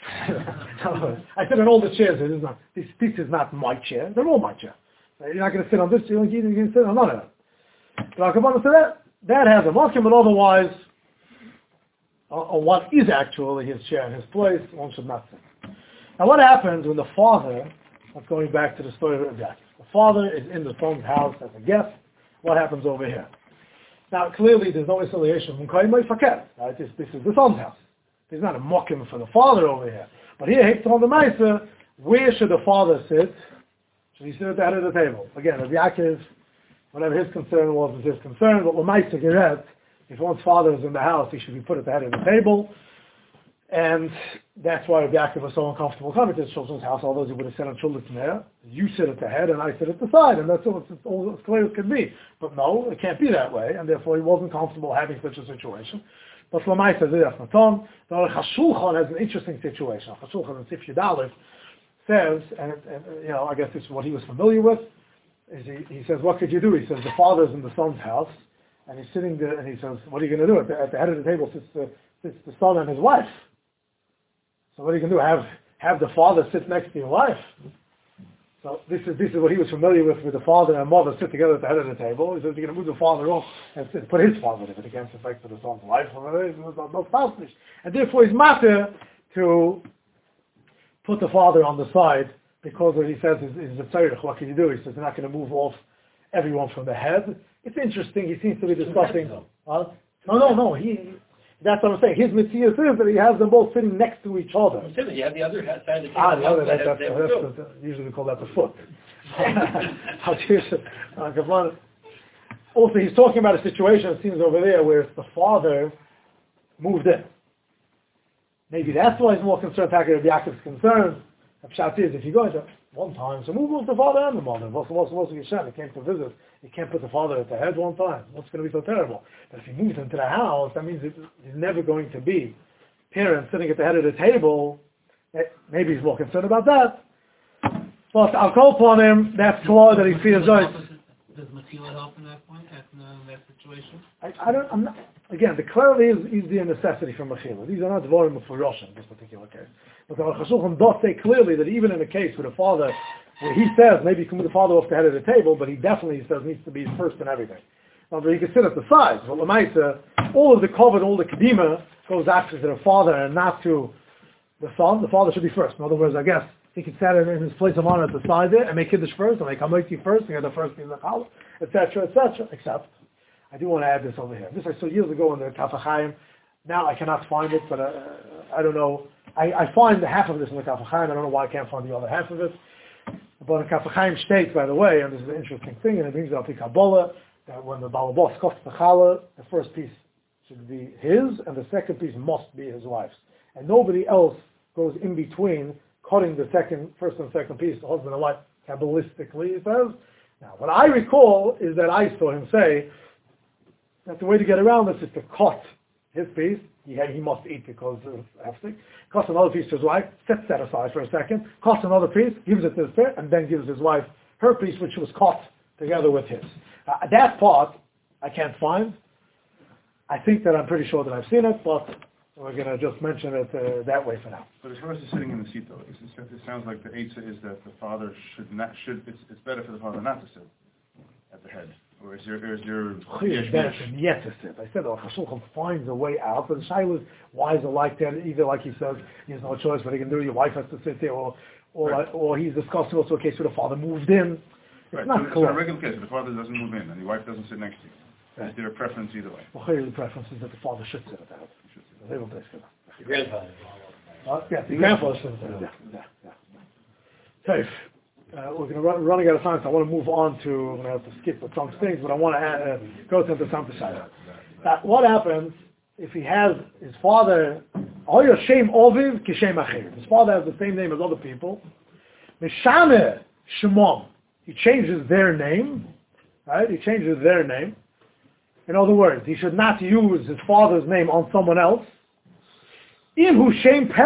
I said in all the chairs, this is not, this, this is not my chair. They're all my chair. You're not going to sit on this chair. You're going to sit on none of them. But I come on to that. That has a marking, but otherwise, on what is actually his chair and his place, one should not sit. Now, what happens when the father? Let's going back to the story of Jack. The father is in the son's house as a guest. What happens over here? Now, clearly, there's no affiliation from Kaimai Faket. Right? This, this is the son's house. There's not a mocking for the father over here. But here, Hekton the Meiser, where should the father sit? Should he sit at the head of the table? Again, if Yaakov, whatever his concern was, is his concern. But L'Meiser Geret, if one's father is in the house, he should be put at the head of the table. And that's why Rabbi Yaakov was so uncomfortable coming to his children's house, although he would have said on children's there, you sit at the head and I sit at the side, and that's all, it's all as clear as can be. But no, it can't be that way, and therefore he wasn't comfortable having such a situation. But Lamai says, that's Maton. The Hashulchan has an interesting situation. Hashulchan in Sif Yudalef says, and, and you know, I guess this is what he was familiar with, is he, he says, what could you do? He says, the father's in the son's house, and he's sitting there, and he says, what are you going to do? At the, at the head of the table sits the, sits the son and his wife. So what are you going to do? Have have the father sit next to your wife? So this is this is what he was familiar with, with the father and mother sit together at the head of the table. He says you're going to move the father off and sit, put his father there, but against the fact of the son's wife. And therefore he's matter to put the father on the side because what he says is, is the tzarech. What can you do? He says you're not going to move off everyone from the head. It's interesting. He seems to be discussing. Uh, no, no, no. He. That's what I'm saying. His mitzvah is that he has them both sitting next to each other. I'm saying you have the other side of the table. Ah, the other, that that's, that's, that's, that's, that's, usually we call that the foot. Also, he's talking about a situation, it seems over there, where the father moved in. Maybe that's why he's more concerned, Taka Rabbi Yaakov's concerned. The pshat is, if you go into one time, so move off the father and the mother. What's what's He came to visit. You can't put the father at the head one time. What's going to be so terrible? But if he moves into the house, that means he's never going to be parents sitting at the head of the table. Maybe he's more concerned about that. But I'll call upon him. That's clear that he feels right. Does Mechila help in that point, in uh, that situation? I, I don't. I'm not, again, the clearly is, is the necessity for Mechila. These are not dvorim for Rosh in this particular case. But the Chashulchan does say clearly that even in a case where the father, where he says maybe you can move the father off the head of the table, but he definitely says needs to be first in everything. Now, he can sit at the sides. But Lamaisa, all of the covet, all the kedima goes actually to the father and not to the son. The father should be first. In other words, I guess he could stand in his place of honor at the side there and make Kiddush first, and make Hamoiti first, and get the first piece of Chal, et cetera, et cetera. Except, I do want to add this over here. This I saw years ago in the Kaf HaChaim. Now I cannot find it, but uh, I don't know. I, I find the half of this in the Kaf HaChaim. I don't know why I can't find the other half of it. But the Kaf HaChaim states, by the way, and this is an interesting thing, and it brings up the Kabbalah, that when the Balabos costs the Challah, the first piece should be his, and the second piece must be his wife's. And nobody else goes in between cutting the second, first and second piece, the husband and wife, Kabbalistically, he says. Now, what I recall is that I saw him say that the way to get around this is to cut his piece. He, he must eat because of hefsek. Cuts another piece to his wife, sets that aside for a second, cuts another piece, gives it to his parent, and then gives his wife her piece, which was cut together with his. Uh, that part, I can't find. I think that I'm pretty sure that I've seen it, but we're going to just mention it uh, that way for now. But as far as the sitting in the seat, though, it, it sounds like the eitzah is that the father should not, should, it's, it's better for the father not to sit at the head. Or is there, or is there... It's better for yet to sit. I said, oh, Chashulchan finds a way out, but the Shaila is, why is it like that? Either like he says, he has no choice, what he can do, your wife has to sit there, or or, right. or he's discussing also a case where the father moved in. It's right. not so, clear. So a regular case, if the father doesn't move in, and the wife doesn't sit next to you, right. Is there a preference either way? Well, here the preference is that the father should sit at the head. The grandfather. Uh, yeah, the grandfather should sit at the head. Yeah, yeah. Safe. Uh, we're going to run, running out of time, so I want to move on to, I'm going to have to skip some things, but I want to add, uh, go to the Santa Shaya. Uh, what happens if he has his father, Shem Oviv Kishem Achir. His father has the same name as other people. Mishame Shemom. He changes their name, right? He changes their name. In other words, he should not use his father's name on someone else. If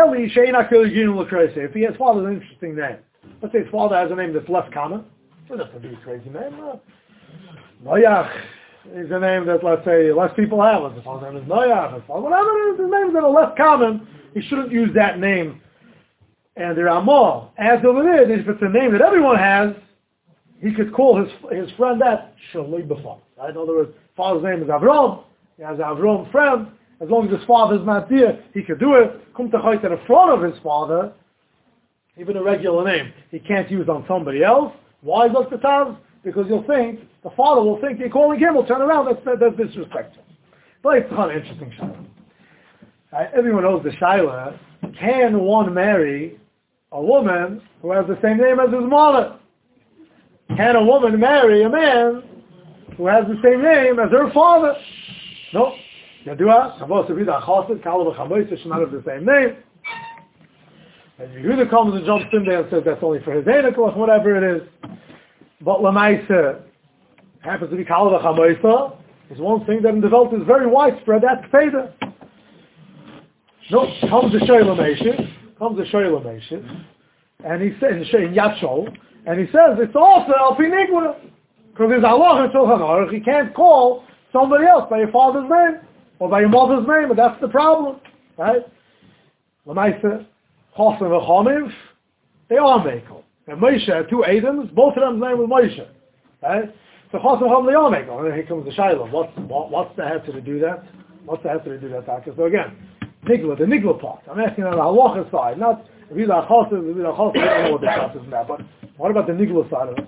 he has father's an interesting name. Let's say his father has a name that's less common. It doesn't have to be a crazy name. Noyach is a name that, let's say, less people have. His father's name is Noyach. Whatever it is, his names that are less common, he shouldn't use that name. And the Ramah adds over there, if it's a name that everyone has, he could call his his friend that Shaloi B'fam. Right? In other words, father's name is Avram. He has an Avram friend. As long as his father's not there, he could do it. Kum Tachait in front of his father, even a regular name, he can't use on somebody else. Why Doctor Taz? Because you'll think, the father will think you're calling him, will turn around, that's, that's disrespectful. But it's kind of interesting Shaila. Right? Everyone knows the Shaila. Can one marry a woman who has the same name as his mother? Can a woman marry a man who has the same name as her father? No. Yadua, Shavuos Avida Chosid, Kalav Chamois, should not have the same name. And Yehuda comes and jumps in there and says that's only for his Einikel, whatever it is. But Lamaisa happens to be Kalav Chamois, is one thing that in the world is very widespread, that's Kfeda. No, comes the Shoyla Meshit, comes the Shoyla Meshit, and he says, in Yatshol, and he says it's also Al Pi Nigla. Because there's Allah and Shulchan Aruch, you can't call somebody else by your father's name, or by your mother's name, and that's the problem. Right? Lamaisa, Chosim and Chomiv, they are Mekel. And Moshe had two Adams, both of them's name was Moshe. Right? So Chosim and Chomiv, they are Mekel. And then here comes the Shiloh. What's, what, what's the answer to do that? What's the answer to do that, Taka? So again, Nigla, the Nigla part. I'm asking on the halacha side, not if he's a Chosim, if he's a Chosim, I don't know what the shot is now, but what about the Nigla side of it?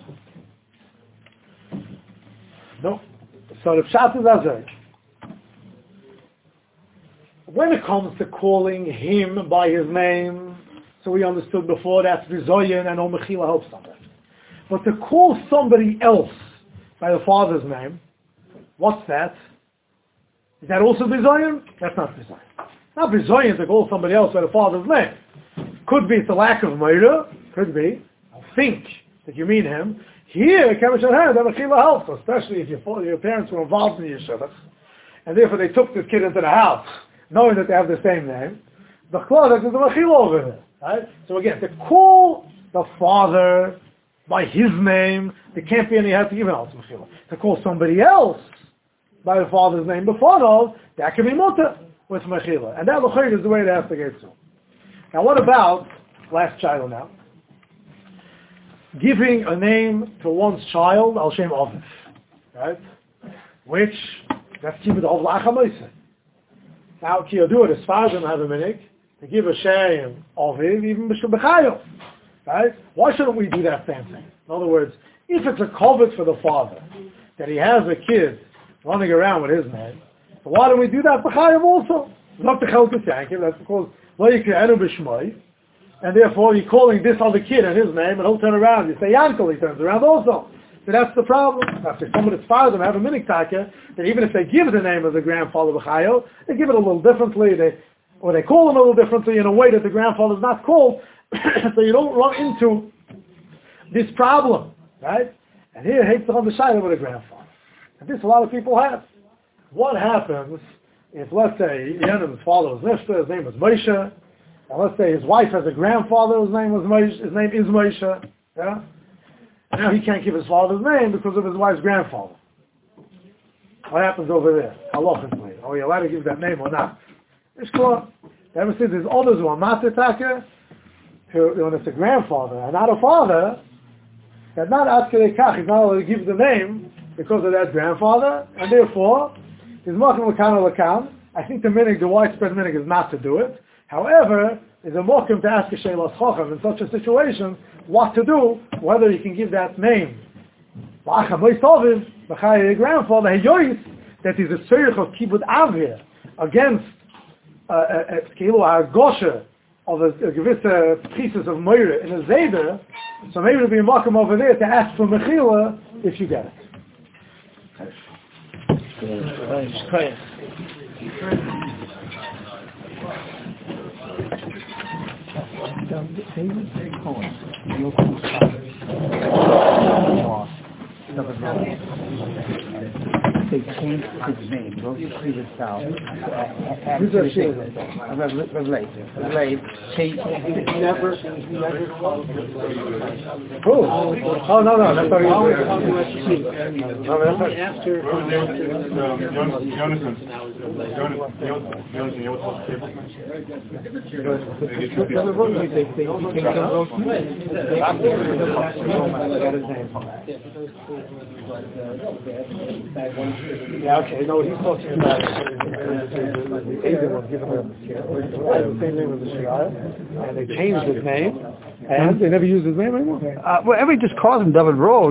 No. So the Pshat is Azay. When it comes to calling him by his name, so we understood before that's Vizoyin and Omechila helps on that. But to call somebody else by the father's name, what's that? Is that also Vizoyin? That's not Vizoyin. Not Vizoyin to call somebody else by the father's name. Could be it's a lack of murder, could be. Think that you mean him. Here, Kamish Alher, that Mechila helps, especially if your, your parents were involved in the yeshivas, and therefore they took this kid into the house, knowing that they have the same name. The Chlodak is the Mechila over there. Right? So again, to call the father by his name, there can't be any help even else Mechila. To call somebody else by the father's name before of, that can be mutter with Mechila. And that L'chayr is the way it has to get to. Now what about, last child now, giving a name to one's child, Al Shem Aviv, right? Which, that's Kibbutz Av L'Achamoyse. Now, ki yadu it, as far as them have a minik, to give a Shem Aviv, even B'Shem B'Chayo, right? Why shouldn't we do that same thing? In other words, if it's a covet for the father, that he has a kid running around with his name, so why don't we do that B'Chayim also? Not to Chelkus Yankiv, that's because Lo Yikre'enu B'Shmoi, and therefore you're calling this other kid and his name, and he'll turn around. You say Yankel, he turns around also. So that's the problem. After someone that's father them have a minik taka, that even if they give the name of the grandfather B'chayo, they give it a little differently, they, or they call him a little differently in a way that the grandfather is not called, so you don't run into this problem, right? And here, hates on the shayla with a grandfather. And this a lot of people have. What happens if, let's say, Yenim's father was Nifta, his name was Moshe, and let's say his wife has a grandfather, his name was Moshe, his name is Moshe, yeah? And now he can't give his father's name because of his wife's grandfather. What happens over there? Halachically. Are we allowed to give that name or not? It's clear. Ever since there's others who are matataka, when it's a grandfather and not a father, that not askele kach, he's not allowed to give the name because of that grandfather, and therefore, his mokum lakan lakan. I think the minig, the widespread minig is not to do it. However, there's a mokum to ask a sheilas chacham in such a situation what to do, whether you can give that name. The grandfather, that is a tzorich of kibbutz avir against a gosha of a, a gewisse pieces of moira in a zeder, so maybe it'll be a mokum over there to ask for mechila if you get it. They changed his name, wrote his previous south. Who's a shit? Revelate. Revelate. Changed. Never. Who? Oh, no, no, that's already. No, that's not after. Jonathan. Yeah, okay, no, he's talking about the Aiden was given the same name as the Shia, and they changed his name, and they never used his name anymore. Uh, well, everybody just calls him David Road.